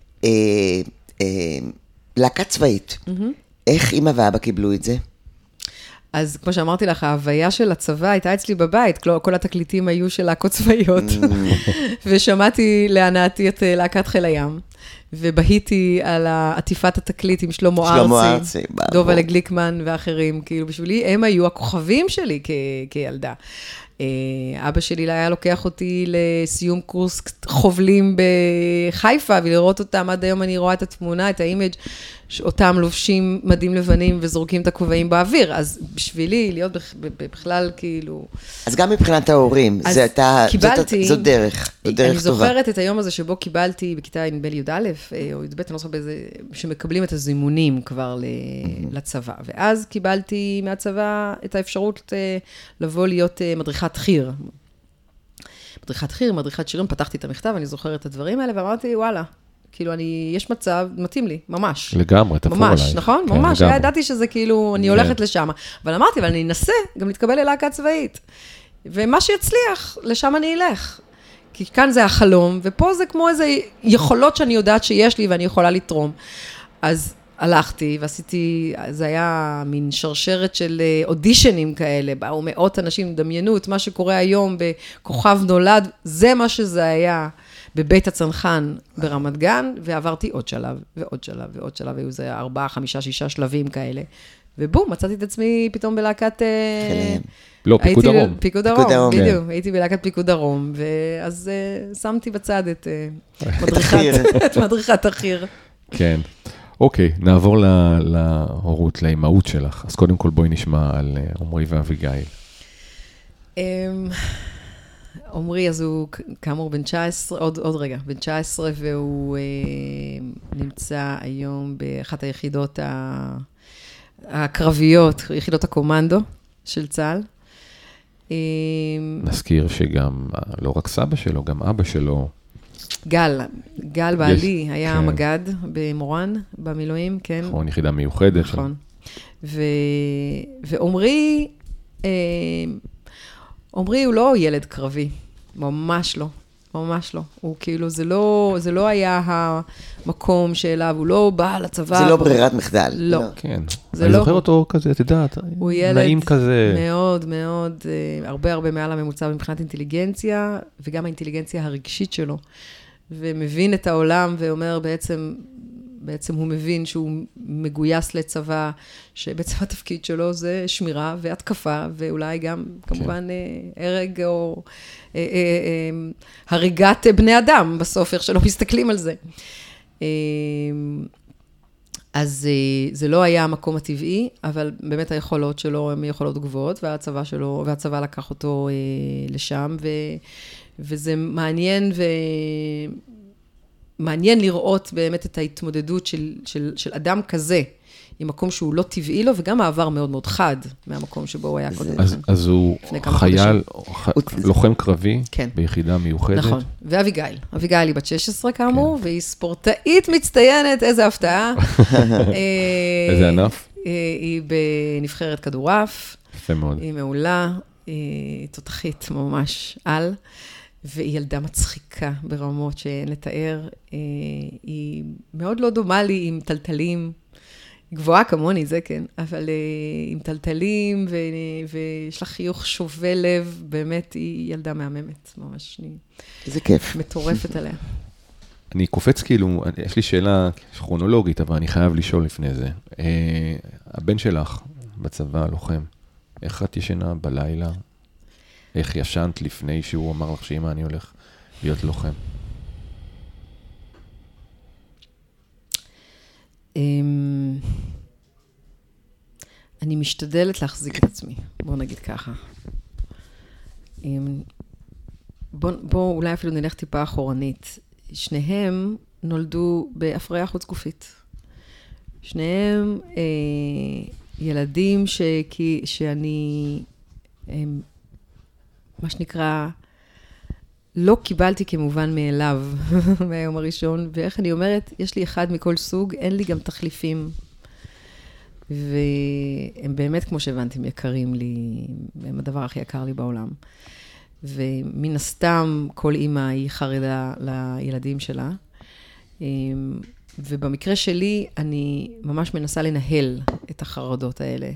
להקה צבאית. איך אמא ואבא קיבלו את זה? אז כמו שאמרתי לך, ההוויה של הצבא הייתה אצלי בבית, כל התקליטים היו של להקות צבאיות, ושמעתי להנאתי את להקת חיל הים, ובהיתי על עטיפת התקליט עם שלמה ארצי, דובל גליקמן ואחרים, כאילו בשבילי הם היו הכוכבים שלי כילדה. אבא שלי היה לוקח אותי לסיום קורס חובלים בחיפה, ולראות אותם, עד היום אני רואה את התמונה, את האימג' אותם לובשים מדים לבנים וזורקים את הכובעים באוויר, אז בשבילי להיות בכלל כאילו... אז גם מבחינת ההורים, זה אתה, קיבלתי, זאת דרך, זאת דרך אני טובה. זוכרת את היום הזה שבו קיבלתי בכיתה נדמה לי י' א', או י' ב', אני לא זוכרת באיזה, שמקבלים את הזימונים כבר לצבא, ואז קיבלתי מהצבא את האפשרות לבוא להיות מדריכת חיר. מדריכת חיר, מדריכת שירים, פתחתי את המכתב, אני זוכרת את הדברים האלה, ואמרתי, וואלה, כאילו, אני, יש מצב, מתאים לי, ממש. לגמרי, תפור עליי. ממש, נכון? כן, ממש, לגמרי. ידעתי שזה כאילו, אני הולכת לשם. אבל אמרתי, אבל אני אנסה גם להתקבל ללהקה צבאית. ומה שיצליח, לשם אני אלך. כי כאן זה החלום, ופה זה כמו איזה יכולות שאני יודעת שיש לי, ואני יכולה לתרום. אז הלכתי, ועשיתי, זה היה מין שרשרת של אודישנים כאלה, באו מאות אנשים, דמיינו את מה שקורה היום בכוכב נולד, זה מה שזה היה. בבית הצנחן ברמת גן, ועברתי עוד שלב, ועוד שלב, ועוד שלב, היו זה ארבעה, חמישה, שישה שלבים כאלה. ובום, מצאתי את עצמי פתאום בלהקת... לא, פיקוד דרום. פיקוד דרום, בדיוק. הייתי בלהקת פיקוד דרום, ואז שמתי בצד את מדריכת החיר. כן. אוקיי, נעבור להורות, לאימהות שלך. אז קודם כל בואי נשמע על עומרי ואביגיל. עומרי, אז הוא כאמור בן תשע עשרה, עוד, עוד רגע, בן תשע עשרה, והוא אה, נמצא היום באחת היחידות הקרביות, יחידות הקומנדו של צה"ל. אה, נזכיר שגם, לא רק סבא שלו, גם אבא שלו. גל, גל בעלי, יש, היה כן. מגד במורן, במילואים, כן. נכון, יחידה מיוחדת. נכון. ו, ועומרי... אה, עומרי הוא לא ילד קרבי, ממש לא, ממש לא. הוא כאילו, זה לא, זה לא היה המקום שאליו, הוא לא בא לצבא. זה לא ברירת מחדל. לא. כן. אני זוכר אותו כזה, את יודעת, הוא ילד מאוד מאוד, הרבה הרבה מעל הממוצע מבחינת אינטליגנציה, וגם האינטליגנציה הרגשית שלו. ומבין את העולם ואומר בעצם, בעצם הוא מבין שהוא מגויס לצבא, שבעצם התפקיד שלו זה שמירה והתקפה, ואולי גם כמובן כן. הרג או אה, אה, אה, הריגת בני אדם בסוף, איך שלא מסתכלים על זה. אה, אז אה, זה לא היה המקום הטבעי, אבל באמת היכולות שלו הן יכולות גבוהות, והצבא שלו, והצבא לקח אותו אה, לשם, ו, וזה מעניין ו... מעניין לראות באמת את ההתמודדות של, של, של אדם כזה, עם מקום שהוא לא טבעי לו, וגם העבר מאוד מאוד חד, מהמקום שבו הוא היה קודם. אז, אז הוא חייל, ח... לוחם קרבי, כן. ביחידה מיוחדת. נכון, ואביגיל. אביגיל היא בת שש עשרה כאמור, כן. והיא ספורטאית מצטיינת, איזה הפתעה. איזה ענף? היא בנבחרת כדורעף. יפה מאוד. היא מעולה, היא תותחית ממש על, והיא ילדה מצחיקה ברמות שאין לתאר. היא מאוד לא דומה לי עם טלטלים, גבוהה כמוני, זה כן, אבל uh, עם טלטלים, ו- ויש לה חיוך שובה לב, באמת היא ילדה מהממת, ממש. איזה כיף. מטורפת עליה. אני קופץ כאילו, יש לי שאלה כרונולוגית, אבל אני חייב לשאול לפני זה. Uh, הבן שלך בצבא, לוחם, איך את ישנה בלילה? איך ישנת לפני שהוא אמר לך שאמא, אני הולך להיות לוחם? אני משתדלת להחזיק את עצמי, בואו נגיד ככה. בואו בוא, אולי אפילו נלך טיפה אחורנית. שניהם נולדו בהפריה חוץ גופית. שניהם אה, ילדים ש, כי, שאני, אה, מה שנקרא, לא קיבלתי כמובן מאליו מהיום הראשון, ואיך אני אומרת, יש לי אחד מכל סוג, אין לי גם תחליפים. והם באמת, כמו שהבנתם, יקרים לי, הם הדבר הכי יקר לי בעולם. ומן הסתם, כל אימא היא חרדה לילדים שלה. ובמקרה שלי, אני ממש מנסה לנהל את החרדות האלה.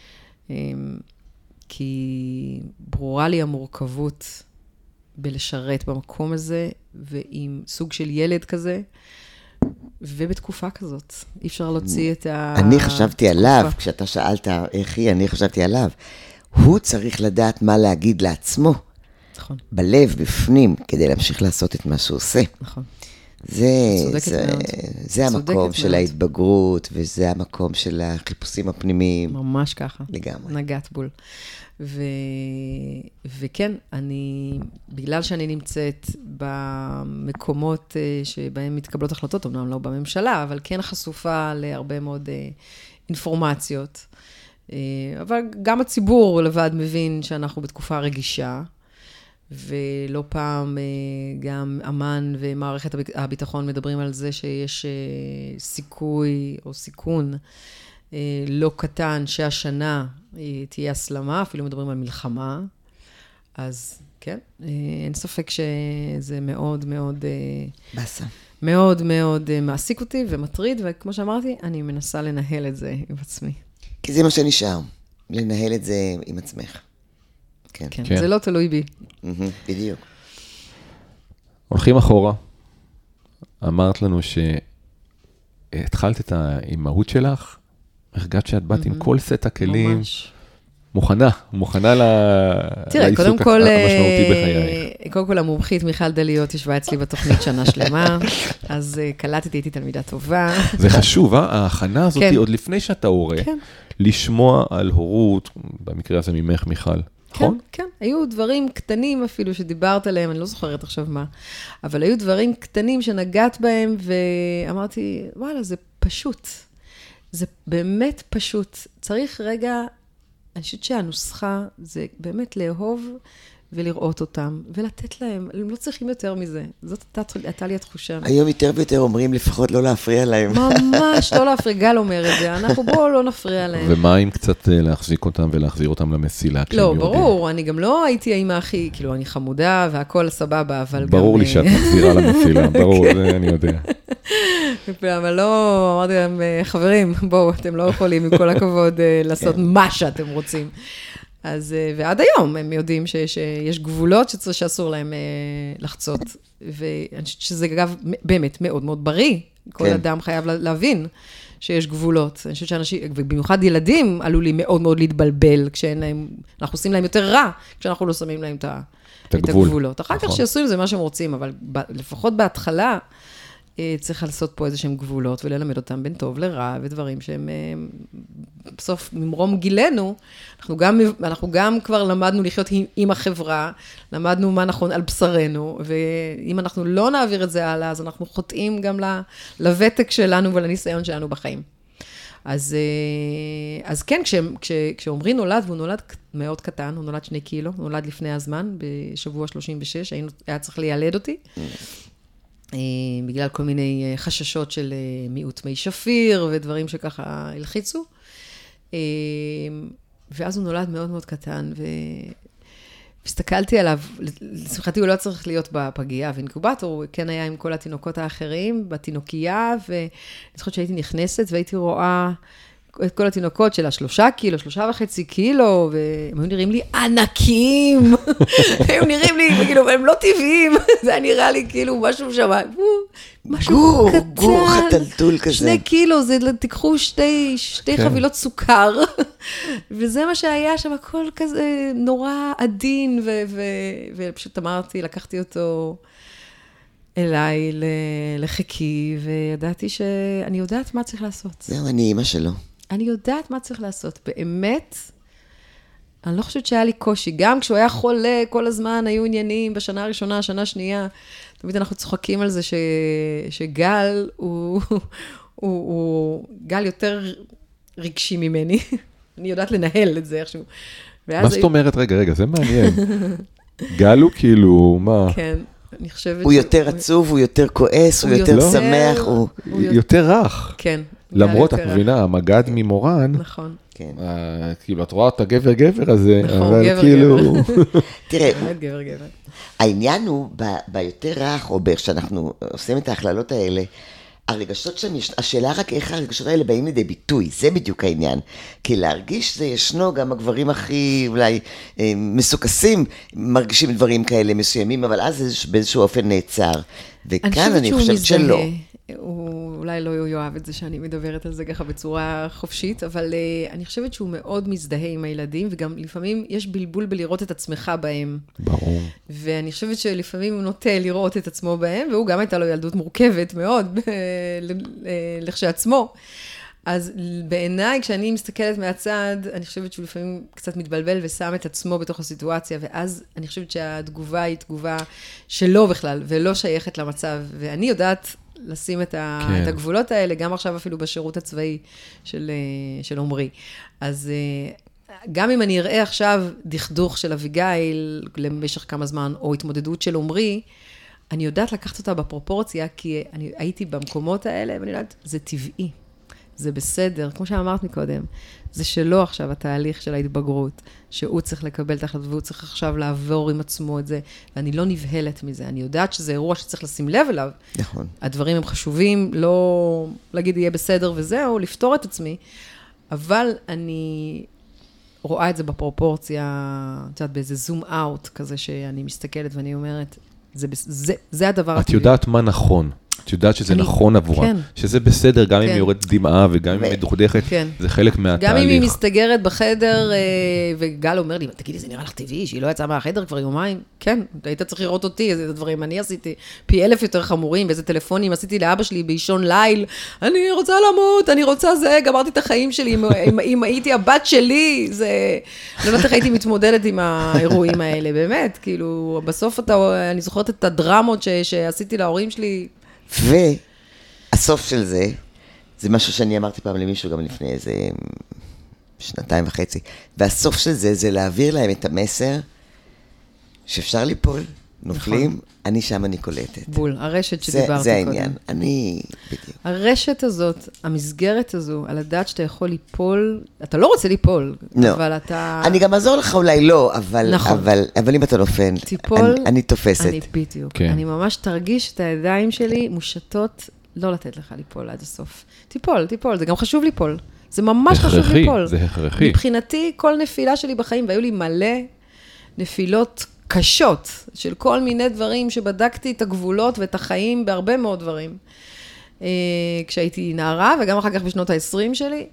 כי ברורה לי המורכבות בלשרת במקום הזה, ועם סוג של ילד כזה, ובתקופה כזאת. אי אפשר להוציא את ה... אני חשבתי עליו, כשאתה שאלת איך היא, אני חשבתי עליו. הוא צריך לדעת מה להגיד לעצמו. נכון. בלב, בפנים, כדי להמשיך לעשות את מה שהוא עושה. נכון. זה, זה, זה המקום של ההתבגרות, וזה המקום של החיפושים הפנימיים. ממש ככה. לגמרי. נגעת בול. ו... וכן, אני, בגלל שאני נמצאת במקומות שבהם מתקבלות החלטות, אמנם לא בממשלה, אבל כן חשופה להרבה מאוד אינפורמציות. אבל גם הציבור לבד מבין שאנחנו בתקופה רגישה, ולא פעם גם אמן ומערכת הביטחון מדברים על זה שיש סיכוי או סיכון לא קטן שהשנה תהיה הסלמה, אפילו מדברים על מלחמה. אז כן, אין ספק שזה מאוד מאוד... בסה. מאוד מאוד מעסיק אותי ומטריד, וכמו שאמרתי, אני מנסה לנהל את זה עם עצמי. כי זה מה שנשאר, לנהל את זה עם עצמך. כן, כן, כן. זה לא תלוי בי. בדיוק. הולכים אחורה. אמרת לנו שהתחלת את האימהות שלך, הרגעת שאת באת עם כל סט הכלים. ממש. מוכנה, מוכנה לעיסוק המשמעותי בחייך. קודם כל, המומחית מיכל דליות ישבה אצלי בתוכנית שנה שלמה, אז קלטתי, הייתי תלמידה טובה. זה חשוב, ההכנה הזאת, עוד לפני שאתה הורה, לשמוע על הורות, במקרה הזה ממך מיכל. כן, כן. היו דברים קטנים אפילו שדיברת עליהם, אני לא זוכרת עכשיו מה, אבל היו דברים קטנים שנגעת בהם, ואמרתי, וואלה, זה פשוט. זה באמת פשוט. צריך רגע, אני חושבת שהנוסחה זה באמת לאהוב ולראות אותם, ולתת להם, הם לא צריכים יותר מזה. זאת הייתה לי התחושה. היום יותר ויותר אומרים, לפחות לא להפריע להם. ממש לא להפריע, גל אומר את זה, אנחנו בואו לא נפריע להם. ומה אם קצת להחזיק אותם ולהחזיר אותם למסילה? לא, ברור, אני גם לא הייתי האמא הכי, כאילו, אני חמודה והכל סבבה, אבל גם... ברור לי שאת מחזירה למסילה, ברור, זה אני יודע. אבל לא, אמרתי להם, חברים, בואו, אתם לא יכולים, עם כל הכבוד, לעשות מה שאתם רוצים. אז, ועד היום הם יודעים שיש, שיש גבולות שאסור להם לחצות, ואני חושבת שזה אגב באמת מאוד מאוד בריא, כל כן. אדם חייב להבין שיש גבולות, אני חושבת שאנשים, ובמיוחד ילדים עלולים מאוד מאוד להתבלבל, כשאין להם, אנחנו עושים להם יותר רע, כשאנחנו לא שמים להם את, את, את הגבולות. אחר נכון. כך שיעשו עם זה מה שהם רוצים, אבל ב, לפחות בהתחלה, צריך לעשות פה איזה שהם גבולות, וללמד אותם בין טוב לרע, ודברים שהם בסוף ממרום גילנו, אנחנו גם, אנחנו גם כבר למדנו לחיות עם, עם החברה, למדנו מה נכון על בשרנו, ואם אנחנו לא נעביר את זה הלאה, אז אנחנו חוטאים גם לוותק שלנו ולניסיון שלנו בחיים. אז, אז כן, כש, כש, כשאומרי נולד, והוא נולד מאוד קטן, הוא נולד שני קילו, הוא נולד לפני הזמן, בשבוע שלושים ושש, היה צריך לילד אותי, בגלל כל מיני חששות של מיעוט מי שפיר, ודברים שככה הלחיצו. ואז הוא נולד מאוד מאוד קטן, והסתכלתי עליו, לשמחתי הוא לא צריך להיות בפגייה ואינקובטור, הוא כן היה עם כל התינוקות האחרים, בתינוקייה, ואני זוכרת שהייתי נכנסת והייתי רואה את כל התינוקות של השלושה קילו, שלושה וחצי קילו, והם היו נראים לי ענקים, הם נראים לי, כאילו, הם לא טבעיים, זה היה נראה לי כאילו משהו שם, משהו גור, קטן, גור חתלתול כזה. שני קילו, זה, תיקחו שתי, שתי כן. חבילות סוכר, וזה מה שהיה שם, הכל כזה נורא עדין, ו- ו- ופשוט אמרתי, לקחתי אותו אליי ל- לחיקי, וידעתי שאני יודעת מה צריך לעשות. זהו, אני אימא שלו. אני יודעת מה צריך לעשות. באמת, אני לא חושבת שהיה לי קושי. גם כשהוא היה חולה, כל הזמן היו עניינים בשנה הראשונה, שנה שנייה. תמיד אנחנו צוחקים על זה ש... שגל הוא... הוא... הוא גל יותר רגשי ממני. אני יודעת לנהל את זה איכשהו. מה זאת אומרת? רגע, רגע, זה מעניין. גל הוא כאילו, מה? כן, אני חושבת... הוא יותר עצוב, הוא יותר כועס, הוא יותר שמח, הוא... יותר רך. כן. למרות, את מבינה, המגד ממורן, נכון. כן. כאילו, את רואה אותה גבר גבר, אז נכון, גבר כאילו... תראה, באמת גבר גבר. העניין הוא ביותר רך, או באיך שאנחנו עושים את ההכללות האלה, הרגשות שם, השאלה רק איך הרגשות האלה באים לידי ביטוי, זה בדיוק העניין. כי להרגיש זה ישנו, גם הגברים הכי אולי מסוכסים, מרגישים דברים כאלה מסוימים, אבל אז זה באיזשהו אופן נעצר. וכאן אני חושבת שלא. הוא אולי לא יאהב את זה שאני מדברת על זה ככה בצורה חופשית, אבל uh, אני חושבת שהוא מאוד מזדהה עם הילדים, וגם לפעמים יש בלבול בלראות את עצמך בהם. ברור. ואני חושבת שלפעמים הוא נוטה לראות את עצמו בהם, והוא גם הייתה לו ילדות מורכבת מאוד לכשעצמו. אז בעיניי, כשאני מסתכלת מהצד, אני חושבת שהוא לפעמים קצת מתבלבל ושם את עצמו בתוך הסיטואציה, ואז אני חושבת שהתגובה היא תגובה שלו בכלל, ולא שייכת למצב. ואני יודעת לשים את, ה, כן. את הגבולות האלה, גם עכשיו אפילו בשירות הצבאי של, של עומרי. אז גם אם אני אראה עכשיו דכדוך של אביגיל למשך כמה זמן, או התמודדות של עומרי, אני יודעת לקחת אותה בפרופורציה, כי אני הייתי במקומות האלה, ואני יודעת, זה טבעי. זה בסדר, כמו שאמרת מקודם, זה שלא עכשיו התהליך של ההתבגרות, שהוא צריך לקבל את ההחלטות, והוא צריך עכשיו לעבור עם עצמו את זה, ואני לא נבהלת מזה, אני יודעת שזה אירוע שצריך לשים לב אליו. נכון. הדברים הם חשובים, לא להגיד יהיה בסדר וזהו, לפתור את עצמי, אבל אני רואה את זה בפרופורציה, את יודעת, באיזה זום אאוט כזה שאני מסתכלת ואני אומרת, זה, זה, זה הדבר את יודעת מה נכון. את יודעת שזה נכון עבורה, שזה בסדר, גם אם היא יורדת דמעה וגם אם היא מדוכדכת, זה חלק מהתהליך. גם אם היא מסתגרת בחדר, וגל אומר לי, תגידי, זה נראה לך טבעי, שהיא לא יצאה מהחדר כבר יומיים? כן, היית צריך לראות אותי, איזה דברים אני עשיתי, פי אלף יותר חמורים, ואיזה טלפונים עשיתי לאבא שלי באישון ליל, אני רוצה למות, אני רוצה זה, גמרתי את החיים שלי, אם הייתי הבת שלי, זה... לא יודעת איך הייתי מתמודדת עם האירועים האלה, באמת, כאילו, בסוף אני זוכרת את הדרמות שעשיתי להורים שלי, והסוף של זה, זה משהו שאני אמרתי פעם למישהו גם לפני איזה שנתיים וחצי, והסוף של זה, זה להעביר להם את המסר שאפשר ליפול, נופלים, נכון. אני שם אני קולטת. בול, הרשת שדיברתי קודם. זה העניין, אני בדיוק. הרשת הזאת, המסגרת הזו, על הדעת שאתה יכול ליפול, אתה לא רוצה ליפול, לא. אבל אתה... אני גם אעזור לך אולי לא, אבל, נכון. אבל, אבל אם אתה נופל, תיפול, אני, אני תופסת. אני בדיוק. כן. אני ממש תרגיש את הידיים שלי מושטות, לא לתת לך ליפול עד הסוף. תיפול, תיפול, זה גם חשוב ליפול. זה ממש הכרחי, חשוב ליפול. זה הכרחי. מבחינתי, כל נפילה שלי בחיים, והיו לי מלא נפילות קשות, של כל מיני דברים שבדקתי את הגבולות ואת החיים בהרבה מאוד דברים. כשהייתי נערה, וגם אחר כך בשנות ה-עשרים שלי,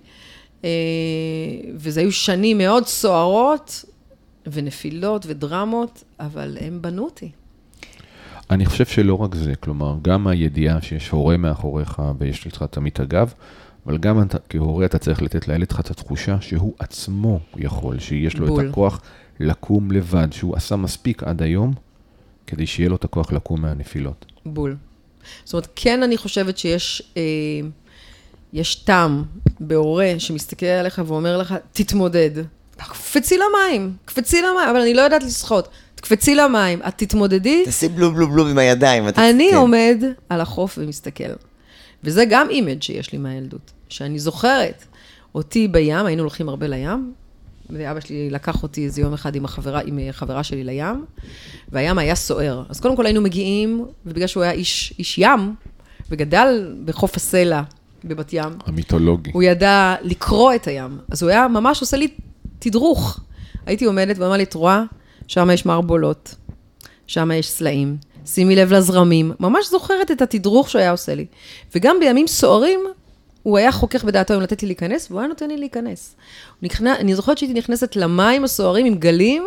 וזה היו שנים מאוד סוערות, ונפילות ודרמות, אבל הם בנו אותי. אני חושב שלא רק זה, כלומר, גם הידיעה שיש הורה מאחוריך, ויש לך תמיד הגב, אבל גם אתה, כהורה אתה צריך לתת לילד את התחושה שהוא עצמו יכול, שיש לו בול. את הכוח לקום לבד, שהוא עשה מספיק עד היום, כדי שיהיה לו את הכוח לקום מהנפילות. בול. זאת אומרת, כן אני חושבת שיש אה, יש טעם בהורה שמסתכל עליך ואומר לך, תתמודד. קפצי למים, קפצי למים, אבל אני לא יודעת לשחות. תקפצי למים, את תתמודדי. תעשי בלוב בלוב בלוב עם הידיים. אני עומד על החוף ומסתכל. וזה גם אימג' שיש לי מהילדות. שאני זוכרת אותי בים, היינו הולכים הרבה לים, ואבא שלי לקח אותי איזה יום אחד עם החברה, עם חברה שלי לים, והים היה סוער. אז קודם כל היינו מגיעים, ובגלל שהוא היה איש, איש ים, וגדל בחוף הסלע בבת ים. המיתולוגי. הוא ידע לקרוא את הים. אז הוא היה ממש עושה לי תדרוך. הייתי עומדת ואמרה לי, תרועה, שם יש מערבולות, שם יש סלעים, שימי לב לזרמים. ממש זוכרת את התדרוך שהוא היה עושה לי. וגם בימים סוערים, הוא היה חוכך בדעתו אם לתת לי להיכנס, והוא היה נותן לי להיכנס. נכנס, אני זוכרת שהייתי נכנסת למים הסוערים עם גלים,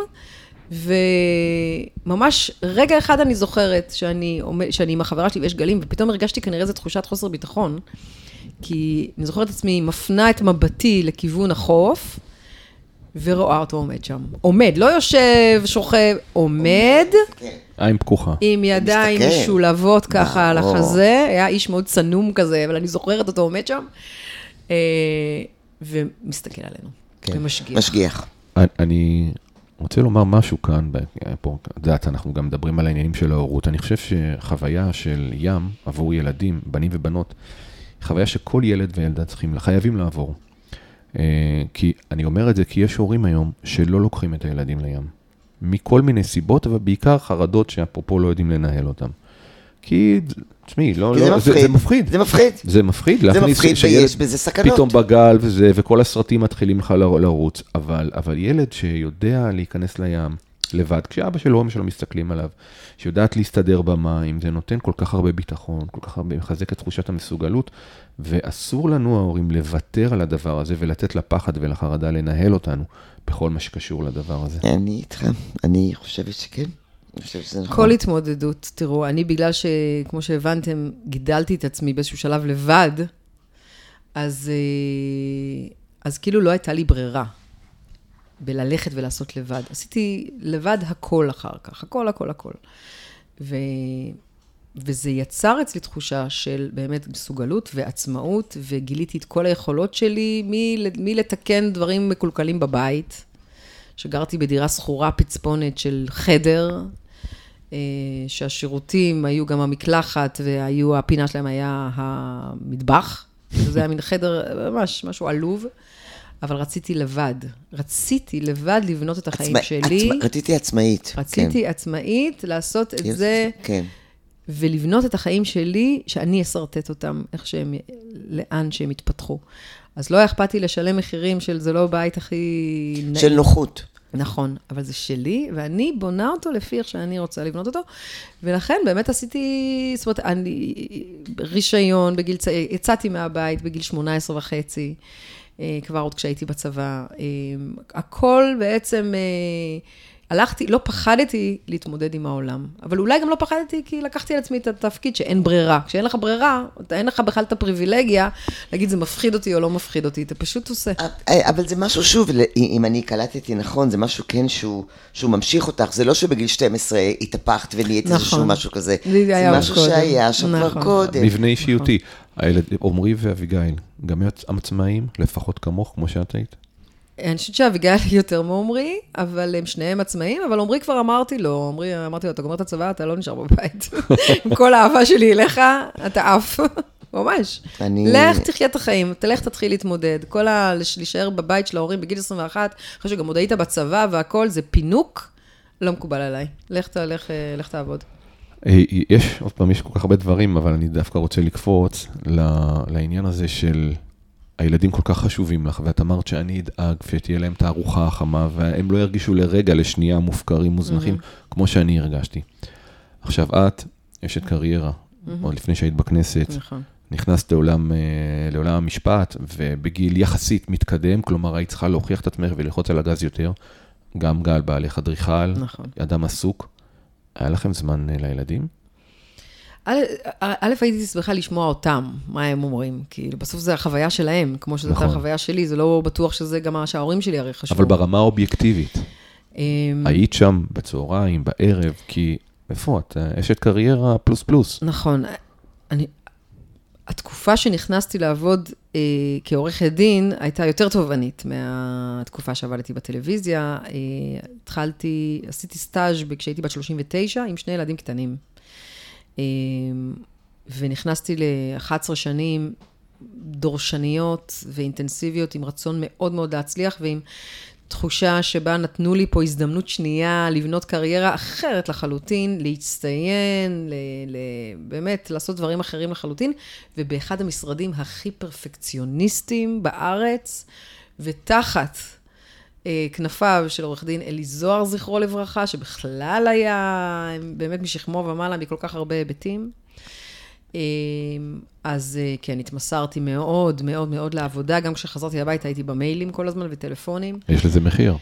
וממש רגע אחד אני זוכרת שאני, שאני עם החברה שלי ויש גלים, ופתאום הרגשתי כנראה איזו תחושת חוסר ביטחון, כי אני זוכרת את עצמי מפנה את מבטי לכיוון החוף, ורואה אותו עומד שם. עומד, לא יושב, שוכב, עומד, עין פקוחה. עם ידיים משולבות ככה על החזה, היה איש מאוד צנום כזה, אבל אני זוכרת אותו עומד שם, ומסתכל עלינו, ומשגיח. משגיח. אני רוצה לומר משהו כאן, פה, דעת, אנחנו גם מדברים על העניינים של ההורות, אני חושב שחוויה של ים עבור ילדים, בנים ובנות, חוויה שכל ילד וילדה צריכים, חייבים לעבור. כי אני אומר את זה כי יש הורים היום שלא לוקחים את הילדים לים. מכל מיני סיבות, אבל בעיקר חרדות שאפרופו לא יודעים לנהל אותם. כי, תשמעי, לא, לא, זה, זה מפחיד. זה מפחיד. זה מפחיד. זה מפחיד ויש בזה סכנות. פתאום בגל וזה, וכל הסרטים מתחילים לך לרוץ. אבל, אבל ילד שיודע להיכנס לים לבד, כשאבא שלו או אמא שלו מסתכלים עליו, שיודעת להסתדר במים, זה נותן כל כך הרבה ביטחון, כל כך הרבה, מחזק את תחושת המסוגלות, ואסור לנו ההורים לוותר על הדבר הזה, ולתת לפחד ולחרדה לנהל אותנו, בכל מה שקשור לדבר הזה. אני איתך, אני חושבת שכן. אני חושבת שזה נכון. כל התמודדות, תראו, אני בגלל שכמו שהבנתם, גידלתי את עצמי באיזשהו שלב לבד, אז, אז כאילו לא הייתה לי ברירה. בללכת ולעשות לבד. עשיתי לבד הכל אחר כך, הכל, הכל, הכל. ו... וזה יצר אצלי תחושה של באמת מסוגלות ועצמאות, וגיליתי את כל היכולות שלי, מ... מלתקן דברים מקולקלים בבית, שגרתי בדירה סחורה פצפונת של חדר, שהשירותים היו גם המקלחת, והיו, הפינה שלהם היה המטבח, זה היה מין חדר, ממש, משהו עלוב, אבל רציתי לבד. רציתי לבד לבנות את החיים עצמא, שלי. עצמא, רציתי עצמאית. רציתי כן. עצמאית לעשות את זה, כן. ולבנות את החיים שלי, שאני אסרטט אותם, איך שהם, לאן שהם התפתחו. אז לא אכפתי לשלם מחירים של זה לא בית הכי נעים. של נוחות. נכון, אבל זה שלי, ואני בונה אותו לפי איך שאני רוצה לבנות אותו, ולכן באמת עשיתי, זאת אומרת, אני, רישיון בגיל צעיר, יצאתי מהבית בגיל שמונה עשרה וחצי, כבר עוד כשהייתי בצבא. הכל בעצם, הלכתי, לא פחדתי להתמודד עם העולם, אבל אולי גם לא פחדתי כי לקחתי על עצמי את התפקיד שאין ברירה. כשאין לך ברירה, אין לך בכלל את הפריבילגיה, להגיד זה מפחיד אותי או לא מפחיד אותי, אתה פשוט עושה. אבל זה משהו, שוב, אם אני קלטתי נכון, זה משהו כן שהוא, שהוא ממשיך אותך, זה לא שבגיל שתים עשרה התהפכת ונהיית נכון. איזשהו משהו כזה. זה משהו קודם. שהיה שם נכון. כבר קודם. מבנה אישיותי. נכון. הילד, עומרי ואביגיל, גם עצמאים, לפחות כמוך, כמו שאת היית? אני חושבת שאביגיל יותר מעומרי, אבל הם שניהם עצמאים, אבל עומרי כבר אמרתי לו, עומרי, אמרתי לו, אתה גומר את הצבא, אתה לא נשאר בבית. עם כל האהבה שלי אליך, אתה עף. ממש. אני... לך תחיה את החיים, תלך תתחיל להתמודד. כל ה... להישאר בבית של ההורים בגיל עשרים ואחת, אחרי שגם עוד היית בצבא והכל, זה פינוק, לא מקובל עליי. לך, לך, לך תעבוד. יש, עוד פעם, יש כל כך הרבה דברים, אבל אני דווקא רוצה לקפוץ לעניין הזה של הילדים כל כך חשובים לך, ואת אמרת שאני אדאג שתהיה להם את הארוחה החמה, והם לא ירגישו לרגע, לשנייה, מופקרים, מוזנחים, כמו שאני הרגשתי. עכשיו, את אשת קריירה, עוד לפני שהיית בכנסת, נכנסת לעולם, לעולם המשפט, ובגיל יחסית מתקדם, כלומר, היית צריכה להוכיח את עצמך וללחוץ על הגז יותר, גם גל בעליך אדריכל, אדם עסוק. היה לכם זמן לילדים? א', הייתי שמחה לשמוע אותם, מה הם אומרים, כי בסוף זה החוויה שלהם, כמו שזאת נכון. החוויה שלי, זה לא בטוח שזה גם מה שההורים שלי הרי חשבו. אבל ברמה האובייקטיבית, היית שם בצהריים, בערב, כי איפה את? אשת קריירה פלוס פלוס. נכון. אני, התקופה שנכנסתי לעבוד אה, כעורכת דין, הייתה יותר תובענית מהתקופה שעבדתי בטלוויזיה. אה, התחלתי, עשיתי סטאז' כשהייתי בת שלושים ותשע, עם שני ילדים קטנים. אה, ונכנסתי ל-אחת עשרה שנים דורשניות ואינטנסיביות, עם רצון מאוד מאוד להצליח, ועם תחושה שבה נתנו לי פה הזדמנות שנייה לבנות קריירה אחרת לחלוטין, להצטיין, ל, ל, באמת לעשות דברים אחרים לחלוטין, ובאחד המשרדים הכי פרפקציוניסטיים בארץ, ותחת אה, כנפיו של עורך דין אלי זוהר, זכרו לברכה, שבכלל היה באמת משכמו ומעלה מכל כך הרבה היבטים. אז כן, התמסרתי מאוד, מאוד, מאוד לעבודה. גם כשחזרתי לבית הייתי במיילים כל הזמן וטלפונים. יש לזה מחיר.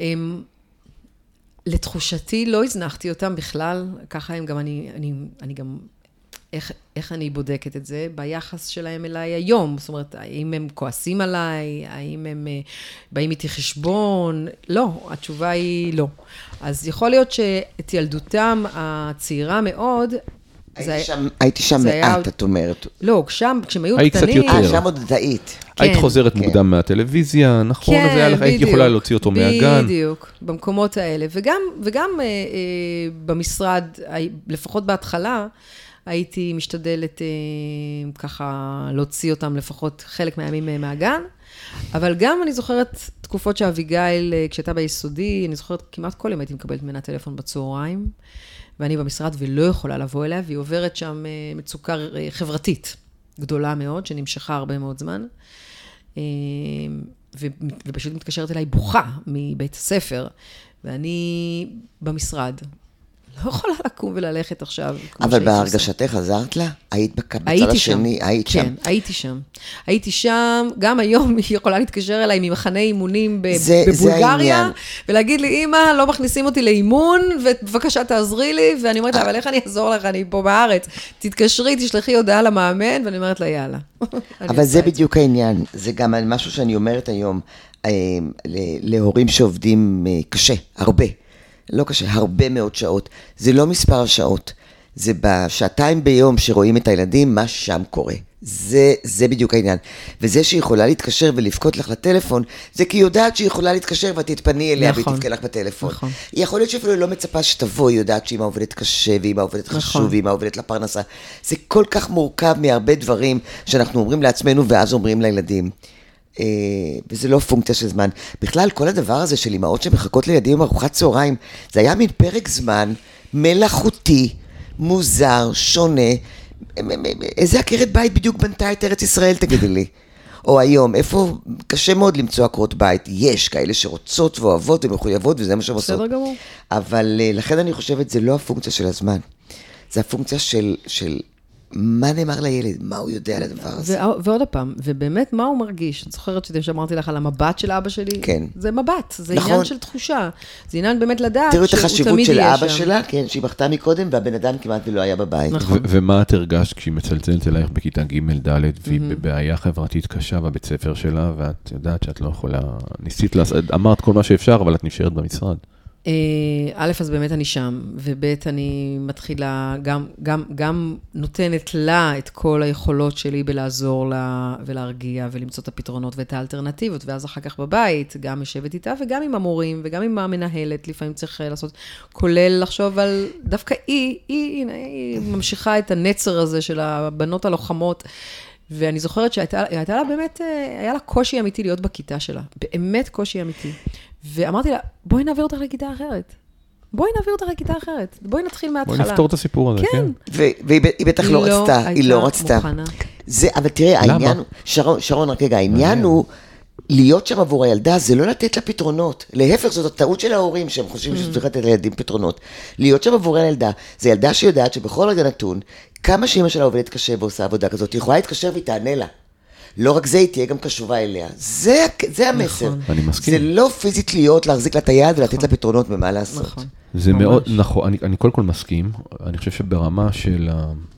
לתחושתי לא הזנחתי אותם בכלל. ככה הם גם, אני, אני, אני גם, איך, איך אני בודקת את זה? ביחס שלהם אליי היום. זאת אומרת, האם הם כועסים עליי? האם הם באים איתי חשבון? לא, התשובה היא לא. אז יכול להיות שאת ילדותם הצעירה מאוד, הייתי שם מעט, את אומרת. לא, שם, כשהם היו היית קצת קטנים... יותר. אה, שם עוד היית. היית חוזרת מוקדם מהטלוויזיה, נכון? אז היה לך, היית יכולה להוציא אותו מהגן. בדיוק, במקומות האלה. וגם, וגם אה, אה, במשרד, לפחות בהתחלה, הייתי משתדלת אה, ככה להוציא אותם לפחות חלק מהימים מהגן, אבל גם אני זוכרת תקופות שאביגיל, כשהייתה ביסודי, אני זוכרת כמעט כל יום הייתי מקבלת ממנה טלפון בצהריים, ואני במשרד ולא יכולה לבוא אליה, והיא עוברת שם מצוקה חברתית גדולה מאוד, שנמשכה הרבה מאוד זמן, ופשוט מתקשרת אליי בוכה מבית הספר, ואני במשרד. לא יכולה לקום וללכת עכשיו. אבל בהרגשתך עזרת לה? היית בצד השני? היית שם? כן, הייתי שם. הייתי שם, גם היום היא יכולה להתקשר אליי ממחנה אימונים בבולגריה, ולהגיד לי, אמא, לא מכניסים אותי לאימון, ובבקשה תעזרי לי, ואני אומרת לה, אבל איך אני אעזור לך, אני פה בארץ. תתקשרי, תשלחי הודעה למאמן, ואני אומרת לה, יאללה. אבל זה בדיוק העניין. זה גם משהו שאני אומרת היום, להורים שעובדים קשה, הרבה. לא קשה, הרבה מאוד שעות. זה לא מספר השעות. זה בשעתיים ביום שרואים את הילדים, מה שם קורה. זה, זה בדיוק העניין. וזה שהיא יכולה להתקשר ולפקוט לך לטלפון, זה כי היא יודעת שהיא יכולה להתקשר ותתפני אליה נכון, ותתקל לך בטלפון. נכון. היא יכול להיות שאפילו לא מצפה שתבוא, היא יודעת שאמא עובדת קשה, ואמא עובדת נכון. חשוב, ואמא עובדת לפרנסה. זה כל כך מורכב מהרבה דברים שאנחנו אומרים לעצמנו ואז אומרים לילדים. וזה לא פונקציה של זמן. בכלל, כל הדבר הזה של אמהות שמחכות לילדים עם ארוחת צהריים, זה היה מין פרק זמן מלאכותי, מוזר, שונה. איזה עקרת בית בדיוק בנתה את ארץ ישראל, תגידי לי? או היום, איפה קשה מאוד למצוא עקרות בית? יש כאלה שרוצות ואוהבות ומחויבות, וזה מה שהם עושות. בסדר גמור. אבל לכן אני חושבת, זה לא הפונקציה של הזמן. זה הפונקציה של... של מה נאמר לילד? מה הוא יודע על הדבר הזה? ועוד הפעם, ובאמת מה הוא מרגיש? את זוכרת שאמרתי לך על המבט של אבא שלי? כן. זה מבט, זה עניין של תחושה. זה עניין באמת לדעת תראו את החשיבות של אבא שלה, כן, שהיא בכתה מקודם, והבן אדם כמעט ולא היה בבית. ומה את הרגשת כשהיא מצלצלת אלייך בכיתה ג' ד' והיא בבעיה חברתית קשה בבית ספר שלה, ואת יודעת שאת לא יכולה, ניסית, אמרת כל מה שאפשר, אבל את נשארת במשרד. א', אז באמת אני שם, וב' אני מתחילה, גם, גם, גם נותנת לה את כל היכולות שלי בלעזור לה ולהרגיע ולמצוא את הפתרונות ואת האלטרנטיבות, ואז אחר כך בבית, גם יושבת איתה וגם עם המורים וגם עם המנהלת, לפעמים צריך לעשות, כולל לחשוב על, דווקא היא, היא, הנה, היא ממשיכה את הנצר הזה של הבנות הלוחמות, ואני זוכרת שהייתה לה באמת, היה לה קושי אמיתי להיות בכיתה שלה, באמת קושי אמיתי. ואמרתי לה, בואי נעביר אותך לכיתה אחרת. בואי נעביר אותך לכיתה אחרת. בואי נתחיל מההתחלה. בואי נפתור את הסיפור הזה, כן. והיא בטח לא רצתה, היא לא רצתה. זה, אבל תראה, העניין, שרון, רק רגע, העניין הוא, להיות שם עבור הילדה, זה לא לתת לה פתרונות. להפך, זאת הטעות של ההורים, שהם חושבים שצריך לתת לילדים פתרונות. להיות שם עבור הילדה, זה ילדה שיודעת שבכל רגע נתון, כמה שאמא שלה עובדת קשה ועושה עבודה כזאת, היא יכולה להתקשר והיא תענה לה. לא רק זה, היא תהיה גם קשובה אליה. זה, זה המסר. נכון. אני מסכים. זה לא פיזית להיות, להחזיק לה את היד ולתת נכון. לה פתרונות במה לעשות. נכון. זה ממש. מאוד, נכון, אני, אני קודם כל מסכים. אני חושב שברמה של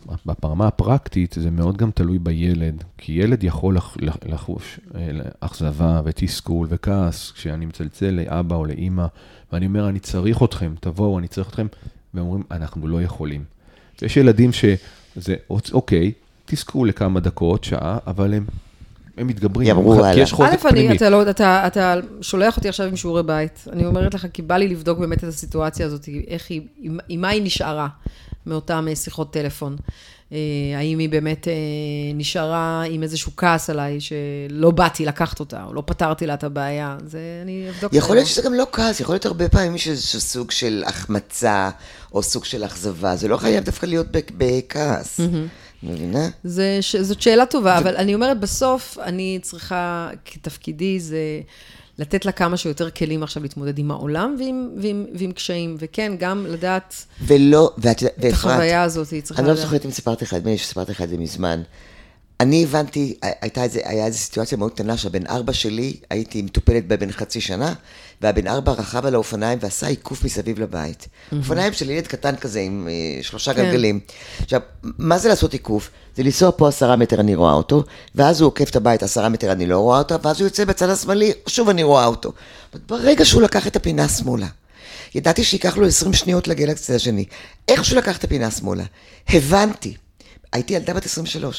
בפרמה הפרקטית זה מאוד גם תלוי בילד, כי ילד יכול לחוש אכזבה ותסכול וכעס, כשאני מצלצל לאבא או לאמא, ואני אומר, אני צריך אתכם, תבואו, אני צריך אתכם, ואומרים, אנחנו לא יכולים. ויש ילדים שזה, אוקיי, תסכו לכמה דקות, שעה, אבל הם, הם מתגברים. ימרו הלאה. כי יש חוזק פנימי. אתה, לא, אתה, אתה שולח אותי עכשיו עם שיעורי בית. אני אומרת לך, כי בא לי לבדוק באמת את הסיטואציה הזאת, איך היא, עם, עם מה היא נשארה מאותן שיחות טלפון. האם היא באמת נשארה עם איזשהו כעס עליי, שלא באתי לקחת אותה, או לא פתרתי לה את הבעיה. זה אני אבדוק. יכול להיות שזה גם לא כעס, יכול להיות הרבה פעמים שיש סוג של החמצה, או סוג של אכזבה. זה לא חייב דווקא להיות בכעס. מבינה? זאת שאלה טובה, אבל אני אומרת, בסוף אני צריכה, כתפקידי, זה לתת לה כמה שיותר כלים עכשיו להתמודד עם העולם ועם, ועם, ועם קשיים, וכן, גם לדעת ולא, ואת, את החוויה הזאת, היא צריכה לדעת. אני לדעת. לא זוכרת אם סיפרתי אחד, מי שסיפרתי אחד זה מזמן. אני הבנתי, הייתה איזה, היה איזו סיטואציה מאוד קטנה, שהבן ארבע שלי, הייתי מטופלת בבן חצי שנה, והבן ארבע רכב על האופניים ועשה עיקוף מסביב לבית. אופניים של ילד קטן כזה, עם שלושה גלגלים. עכשיו, מה זה לעשות עיקוף? זה לנסוע פה עשרה מטר, אני רואה אותו, ואז הוא עוקף את הבית עשרה מטר, אני לא רואה אותו, ואז הוא יוצא בצד השמאלי, שוב אני רואה אותו. ברגע שהוא לקח את הפינה שמאלה, ידעתי שיקח לו עשרים שניות לגל לצד השני. איך שהוא לקח את הפינה שמאלה? הבנתי. הייתי ילדה בת עשרים ושלוש.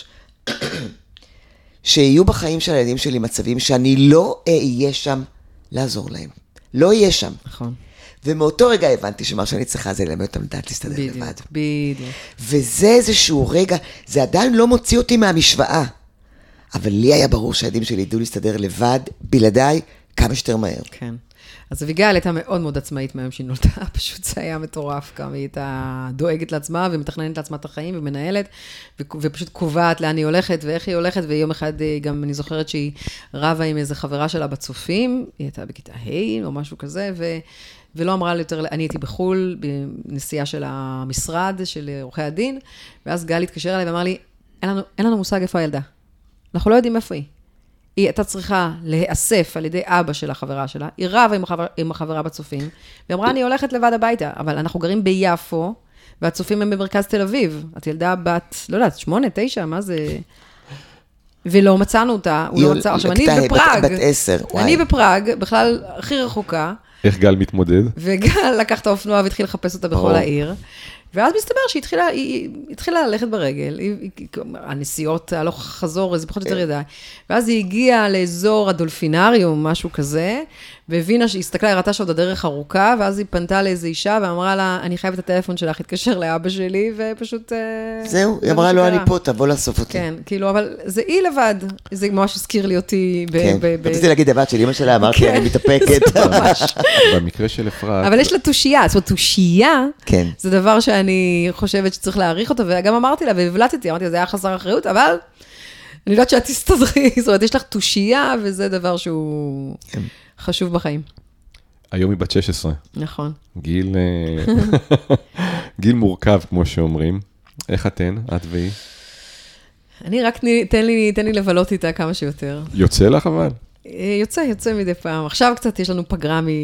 שיהיו בחיים של הילדים שלי מצבים שאני לא אהיה שם לעזור להם. לא אהיה שם. נכון. ומאותו רגע הבנתי שמה שאני צריכה זה ללמד אותם לדעת להסתדר בדיוק, לבד. בדיוק. וזה איזשהו רגע, זה עדיין לא מוציא אותי מהמשוואה. אבל לי היה ברור שהילדים שלי ידעו להסתדר לבד, בלעדיי, כמה שיותר מהר. כן. אז אביגיל הייתה מאוד מאוד עצמאית מהיום שהיא נולדה, פשוט זה היה מטורף, גם היא הייתה דואגת לעצמה ומתכננת לעצמה את החיים ומנהלת, ופשוט קובעת לאן היא הולכת ואיך היא הולכת, ויום אחד גם אני זוכרת שהיא רבה עם איזו חברה שלה בצופים, היא הייתה בכיתה ה' או משהו כזה, ו... ולא אמרה לי יותר, אני הייתי בחול, בנסיעה של המשרד, של עורכי הדין, ואז גל התקשר אליי ואמר לי, אין לנו, אין לנו מושג איפה הילדה. אנחנו לא יודעים איפה היא. היא הייתה צריכה להיאסף על ידי אבא של החברה שלה, היא רבה עם, החבר, עם החברה בצופים, ואמרה, אני הולכת לבד הביתה, אבל אנחנו גרים ביפו, והצופים הם במרכז תל אביב. את ילדה בת, לא יודעת, שמונה, תשע, מה זה? ולא מצאנו אותה, הוא לא מצא, עכשיו אני בפראג, בת עשר, וואי. אני בפראג, בכלל הכי רחוקה, איך גל מתמודד? וגל לקח את האופנוע והתחיל לחפש אותה בכל העיר, ואז מסתבר שהיא התחילה, היא התחילה ללכת ברגל, היא, הנסיעות הלוך חזור, זה פחות יותר ידע, ואז היא הגיעה לאזור הדולפינריום, משהו כזה, והבינה שהיא הסתכלה, הראתה שעוד הדרך ארוכה, ואז היא פנתה לאיזו אישה, ואמרה לה, אני חייבת את הטלפון שלך, התקשר לאבא שלי, ופשוט... זהו, היא אמרה לו, אני פה, תבוא לאסוף אותי. כן, כאילו, אבל זה היא לבד, זה ממש הזכיר לי אותי. כן, רציתי להגיד דבר של אמא שלה, אמרתי, אני מתאפקת. ממש. במקרה של אפרת... אבל יש לה תושייה, זאת אומרת, תושייה, כן. זה דבר שאני חושבת שצריך להעריך אותו, וגם אמרתי לה, והבלטתי, אמרתי, זה היה חסר אחריות, אבל אני יודעת שאת תסתדרי, זאת אומרת, יש לך תושייה, וזה דבר שהוא חשוב בחיים. היום היא בת שש עשרה. נכון. גיל, גיל מורכב, כמו שאומרים. איך אתן, את והיא? אני רק, תן לי, תן לי לבלות איתה כמה שיותר. יוצא לך אבל? יוצא, יוצא מדי פעם. עכשיו קצת יש לנו פגרה מ...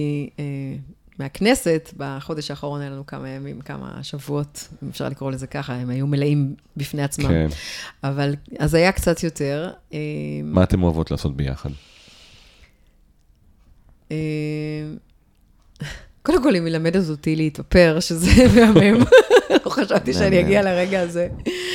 מהכנסת, בחודש האחרון היה לנו כמה ימים, כמה שבועות, אם אפשר לקרוא לזה ככה, הם היו מלאים בפני עצמם. כן. אבל, אז היה קצת יותר. מה אתם אוהבות לעשות ביחד? קודם כל, היא מלמדת אותי להתאפר, שזה מהמם. לא חשבתי שאני אגיע לרגע הזה.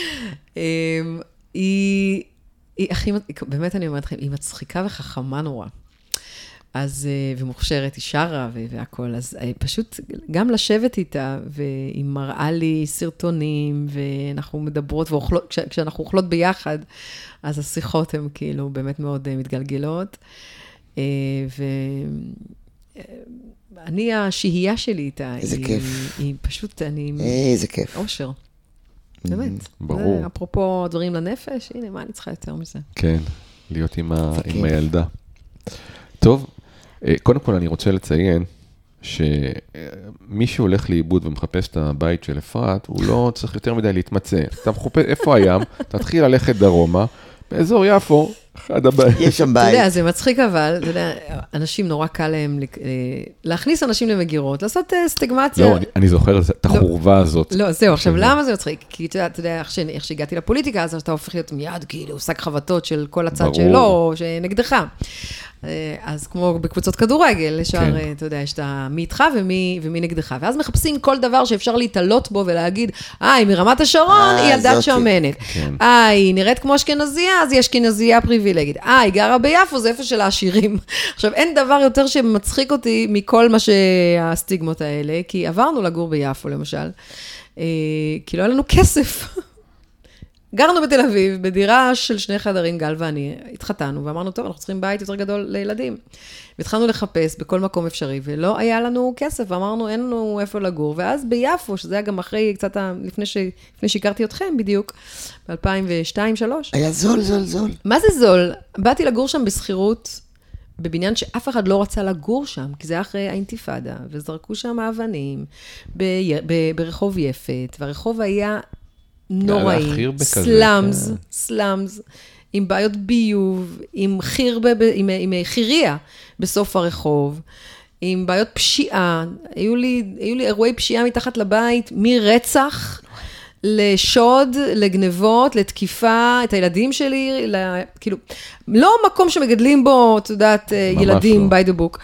היא, היא הכי, באמת אני אומרת לכם, היא מצחיקה וחכמה נורא. אז, ומוכשרת, היא שרה והכל, אז פשוט גם לשבת איתה, והיא מראה לי סרטונים, ואנחנו מדברות, ואוכלות, כשאנחנו אוכלות ביחד, אז השיחות הן כאילו באמת מאוד מתגלגלות, ואני, השהייה שלי איתה, איזה היא, כיף. היא פשוט, אני... איזה כיף. אושר. באמת. ברור. אפרופו דברים לנפש, הנה, מה אני צריכה יותר מזה? כן, להיות עם, ה, עם הילדה. טוב, קודם כל אני רוצה לציין שמי שהולך לאיבוד ומחפש את הבית של אפרת, הוא לא צריך יותר מדי להתמצא. אתה מחפש, איפה הים? תתחיל ללכת דרומה, באזור יפו, אחד הבית. יש שם אתה בית. יודע, זה מצחיק אבל, אתה יודע, אנשים נורא קל להם להכניס אנשים למגירות, לעשות סטיגמציה. לא, אני זוכר את החורבה הזאת. לא, זהו, עכשיו למה זה מצחיק? כי אתה יודע, איך שהגעתי לפוליטיקה, אז אתה הופך להיות מיד כאילו שק חבטות של כל הצד שלו, או שנגדך. אז כמו בקבוצות כדורגל, ישר, אתה יודע, יש את מי איתך ומי נגדך, ואז מחפשים כל דבר שאפשר להתעלות בו ולהגיד, אה, היא מרמת השרון, היא ילדת שמנת. אה, היא נראית כמו אשכנזיה, אז היא אשכנזיה פריבילגית. אה, היא גרה ביפו, זה איפה של העשירים. עכשיו, אין דבר יותר שמצחיק אותי מכל מה שהסטיגמות האלה, כי עברנו לגור ביפו, למשל, כי לא היה לנו כסף. גרנו בתל אביב, בדירה של שני חדרים, גל ואני, התחתנו, ואמרנו, טוב, אנחנו צריכים בית יותר גדול לילדים. והתחלנו לחפש בכל מקום אפשרי, ולא היה לנו כסף, ואמרנו, אין לנו איפה לגור. ואז ביפו, שזה היה גם אחרי, קצת לפני, ש... לפני שהכרתי אתכם בדיוק, ב-אלפיים ושתיים שלוש. היה זול, זול, זול. מה זה זול? באתי לגור שם בסחירות, בבניין שאף אחד לא רצה לגור שם, כי זה היה אחרי האינתיפאדה, וזרקו שם אבנים, ב... ב... ברחוב יפת, והרחוב היה נוראי, סלאמס, סלאמס, עם בעיות ביוב, עם חיר, עם, עם חיריה בסוף הרחוב, עם בעיות פשיעה, היו לי, היו לי אירועי פשיעה מתחת לבית, מרצח לשוד, לגנבות, לתקיפה, את הילדים שלי, לה, כאילו, לא מקום שמגדלים בו, את יודעת, ילדים by the book.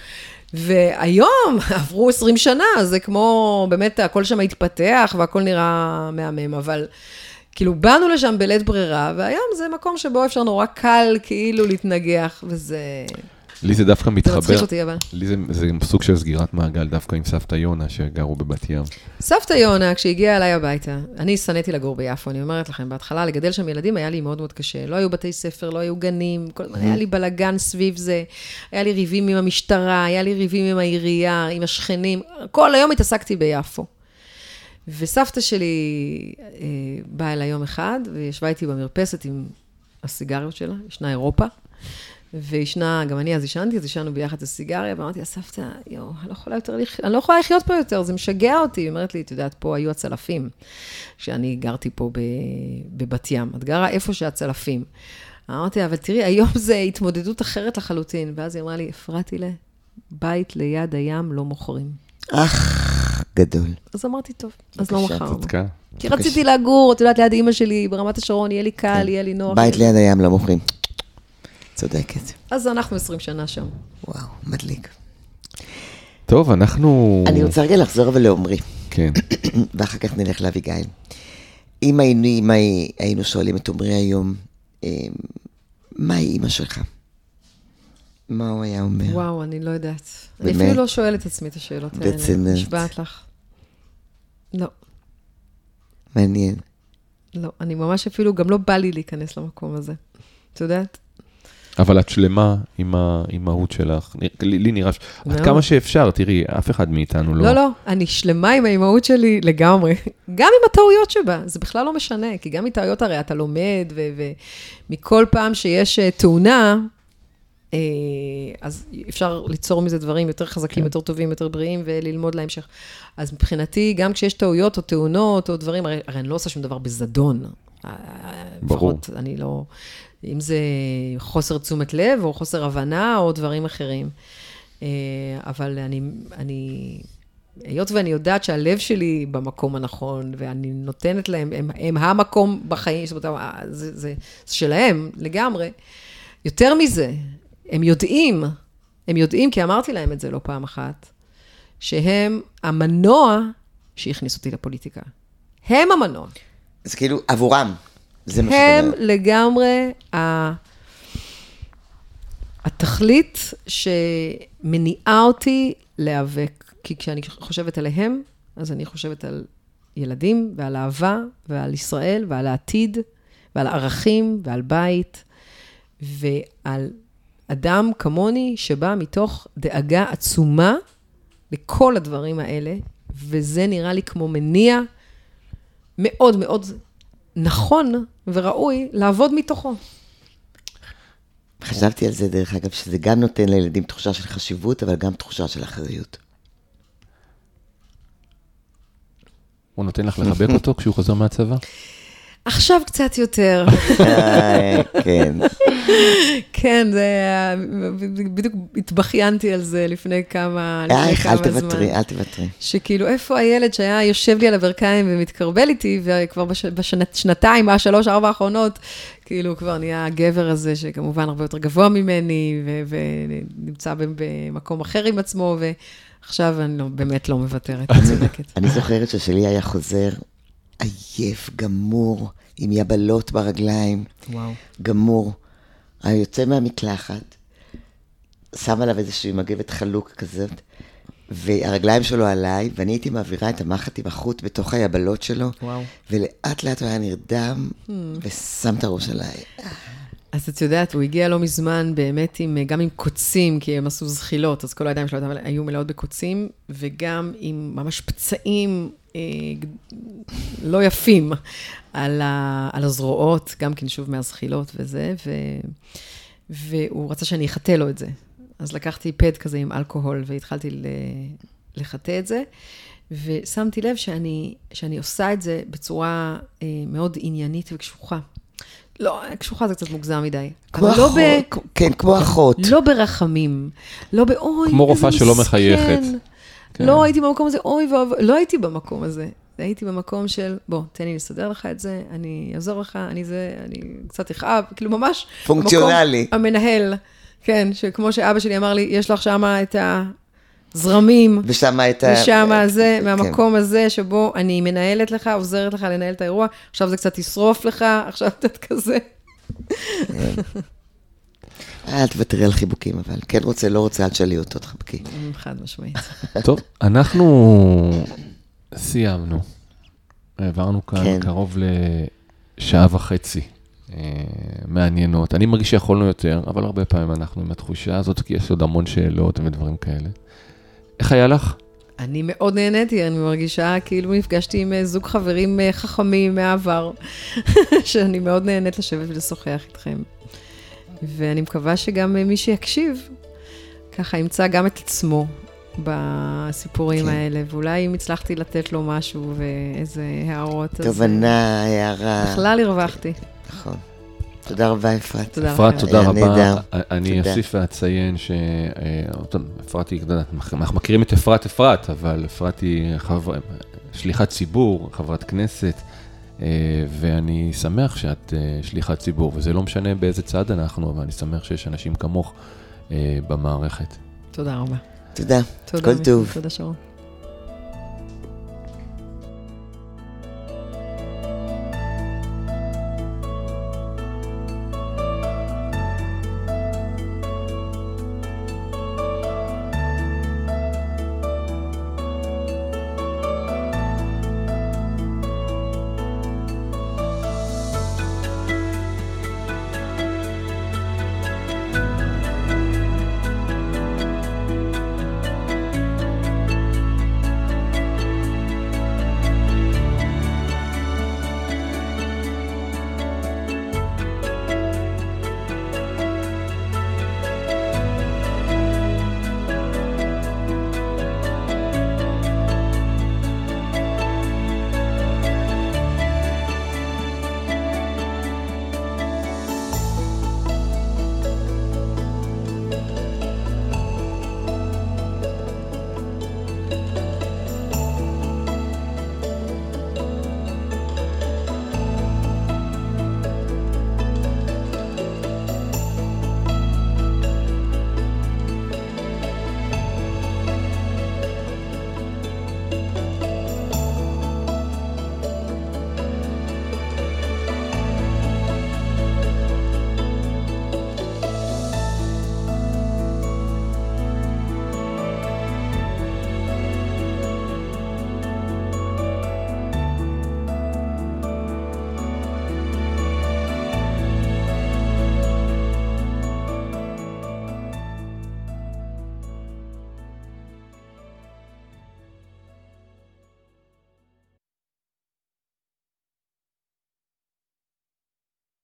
והיום עברו עשרים שנה, זה כמו, באמת, הכל שם התפתח, והכל נראה מהמם, אבל כאילו, באנו לשם בלית ברירה, והיום זה מקום שבו אפשר נורא קל, כאילו, להתנגח, וזה... לי זה דווקא מתחבר. זה מצחיק אותי, אבל. לי זה, זה סוג של סגירת מעגל, דווקא עם סבתא יונה, שגרו בבת ים. סבתא יונה, כשהגיעה אליי הביתה, אני סניתי לגור ביפו, אני אומרת לכם, בהתחלה, לגדל שם ילדים היה לי מאוד מאוד קשה. לא היו בתי ספר, לא היו גנים, כל הזמן היה לי בלגן סביב זה, היה לי ריבים עם המשטרה, היה לי ריבים עם העירייה, עם השכנים, כל היום התעסקתי ביפו. וסבתא שלי אה, באה אליי יום אחד, וישבה איתי במרפסת עם הסיגריות שלה, ישנה אירופה, וישנה, גם אני אז ישנתי, אז ישנו ביחד את הסיגריה, ואמרתי, הסבתא, יו, אני לא יכולה יותר, אני לא יכולה לחיות פה יותר, זה משגע אותי. היא אומרת לי, את יודעת, פה היו הצלפים, שאני גרתי פה בבת ים, את גרה איפה שהצלפים. אמרתי, אבל תראי, היום זה התמודדות אחרת לחלוטין, ואז היא אמרה לי, הפרעתי לה, בית ליד הים לא מוכרים. אך, גדול. אז אמרתי, טוב, אז לא מכרנו. כי רציתי לגור, את יודעת, ליד אמא שלי, ברמת השרון, יהיה לי קל, יהיה לי נוח. בית ליד הים לא מוכרים. צודקת. אז אנחנו עשרים שנה שם. וואו, מדליק. טוב, אנחנו... אני רוצה רגע לחזור אבל לעומרי. כן. ואחר כך נלך לאביגיל. אם היינו, אם היינו שואלים את עומרי היום, מה היא אמא שלך? מה הוא היה אומר? וואו, אני לא יודעת. אני אפילו לא שואלת את עצמי את השאלות האלה. נשבעת לך. לא. מעניין. לא, אני ממש אפילו, גם לא בא לי להיכנס למקום הזה. את יודעת? אבל את שלמה עם המהות שלך. לי נראה, עד כמה שאפשר, תראי, אף אחד מאיתנו לא... לא, לא, אני שלמה עם המהות שלי לגמרי. גם עם הטעויות שבה, זה בכלל לא משנה, כי גם מטעויות הרי אתה לומד, ומכל פעם שיש תאונה, אז אפשר ליצור מזה דברים יותר חזקים, יותר טובים, יותר בריאים, וללמוד להמשך. אז מבחינתי, גם כשיש טעויות או תאונות או דברים, הרי אני לא עושה שום דבר בזדון. ברור. אני לא... אם זה חוסר תשומת לב, או חוסר הבנה, או דברים אחרים. אבל אני, אני, היות ואני יודעת שהלב שלי במקום הנכון, ואני נותנת להם, הם, הם המקום בחיים, זאת אומרת, זה, זה, זה שלהם לגמרי. יותר מזה, הם יודעים, הם יודעים, כי אמרתי להם את זה לא פעם אחת, שהם המנוע שהכניס אותי לפוליטיקה. הם המנוע. אז כאילו, עבורם. הם לגמרי התכלית שמניעה אותי להיאבק. כי כשאני חושבת עליהם, אז אני חושבת על ילדים ועל אהבה ועל ישראל ועל העתיד ועל ערכים ועל בית ועל אדם כמוני שבא מתוך דאגה עצומה לכל הדברים האלה, וזה נראה לי כמו מניע מאוד מאוד נכון וראוי לעבוד מתוכו. חשבתי על זה דרך אגב, שזה גם נותן לילדים תחושה של חשיבות, אבל גם תחושה של אחריות. הוא נותן לך לחבק אותו כשהוא חוזר מהצבא? עכשיו קצת יותר. כן. כן, זה, בדיוק התבחיינתי על זה לפני כמה, לפני כמה זמן. אל תוותרי, אל תוותרי. שכאילו, איפה הילד שהיה יושב לי על הברכיים ומתקרבל איתי, וכבר בשנתיים, השלוש, ארבע האחרונות, כאילו כבר נהיה הגבר הזה, שכמובן הרבה יותר גבוה ממני, ונמצא במקום אחר עם עצמו, ועכשיו אני באמת לא מוותרת, אני צודקת. אני זוכרת ששלי היה חוזר, עייף, גמור, עם יבלות ברגליים. וואו. גמור. היה יוצא מהמקלחת, שם עליו איזושהי מגבת חלוק כזאת, והרגליים שלו עליי, ואני הייתי מעבירה את המחט עם החוט בתוך היבלות שלו, וואו. ולאט לאט הוא היה נרדם, hmm. ושם את הראש עליי. אז את יודעת, הוא הגיע לא מזמן באמת עם, גם עם קוצים, כי הם עשו זחילות, אז כל הידיים שלו היו מלאות בקוצים, וגם עם ממש פצעים אה, לא יפים על, ה, על הזרועות, גם כן שוב מהזחילות וזה, ו, והוא רצה שאני אחטא לו את זה. אז לקחתי פד כזה עם אלכוהול, והתחלתי לחטא את זה, ושמתי לב שאני, שאני עושה את זה בצורה אה, מאוד עניינית וקשוחה. לא, קשוחה זה קצת מוגזם מדי. כמו אחות, לא ב... כן, כמו אחות. לא ברחמים, לא באוי, כמו רופאה שלא מחייכת. כן. לא הייתי במקום הזה, אוי ואוי, לא הייתי במקום הזה. הייתי במקום של, בוא, תן לי לסדר לך את זה, אני אעזור לך, אני זה, אני קצת יכאב, כאילו ממש... פונקציונלי. המנהל, כן, שכמו שאבא שלי אמר לי, יש לך שמה את הזרמים. ושמה את ה... ושמה זה, מהמקום הזה שבו אני מנהלת לך, עוזרת לך לנהל את האירוע, עכשיו זה קצת ישרוף לך, עכשיו את כזה. אל תוותרי על חיבוקים, אבל כן רוצה, לא רוצה, אל תשאלי אותו, תחבקי. חד משמעית. טוב, אנחנו סיימנו. העברנו כאן קרוב לשעה וחצי מעניינות. אני מרגיש שיכולנו יותר, אבל הרבה פעמים אנחנו עם התחושה הזאת, כי יש עוד המון שאלות ודברים כאלה. איך היה לך? אני מאוד נהניתי, אני מרגישה כאילו נפגשתי עם זוג חברים חכמים מהעבר, שאני מאוד נהנית לשבת ולשוחח איתכם. ואני מקווה שגם מי שיקשיב, ככה ימצא גם את עצמו בסיפורים כן. האלה, ואולי אם הצלחתי לתת לו משהו ואיזה הערות. תובנה, הערה. בכלל הרווחתי. נכון. תודה רבה, אפרת. אפרת, תודה רבה. אני אוסיף ואציין שאפרת היא, אנחנו מכירים את אפרת אפרת, אבל אפרת היא שליחת ציבור, חברת כנסת, ואני שמח שאת שליחת ציבור, וזה לא משנה באיזה צד אנחנו, אבל אני שמח שיש אנשים כמוך במערכת. תודה רבה. תודה. כל טוב. תודה שרון.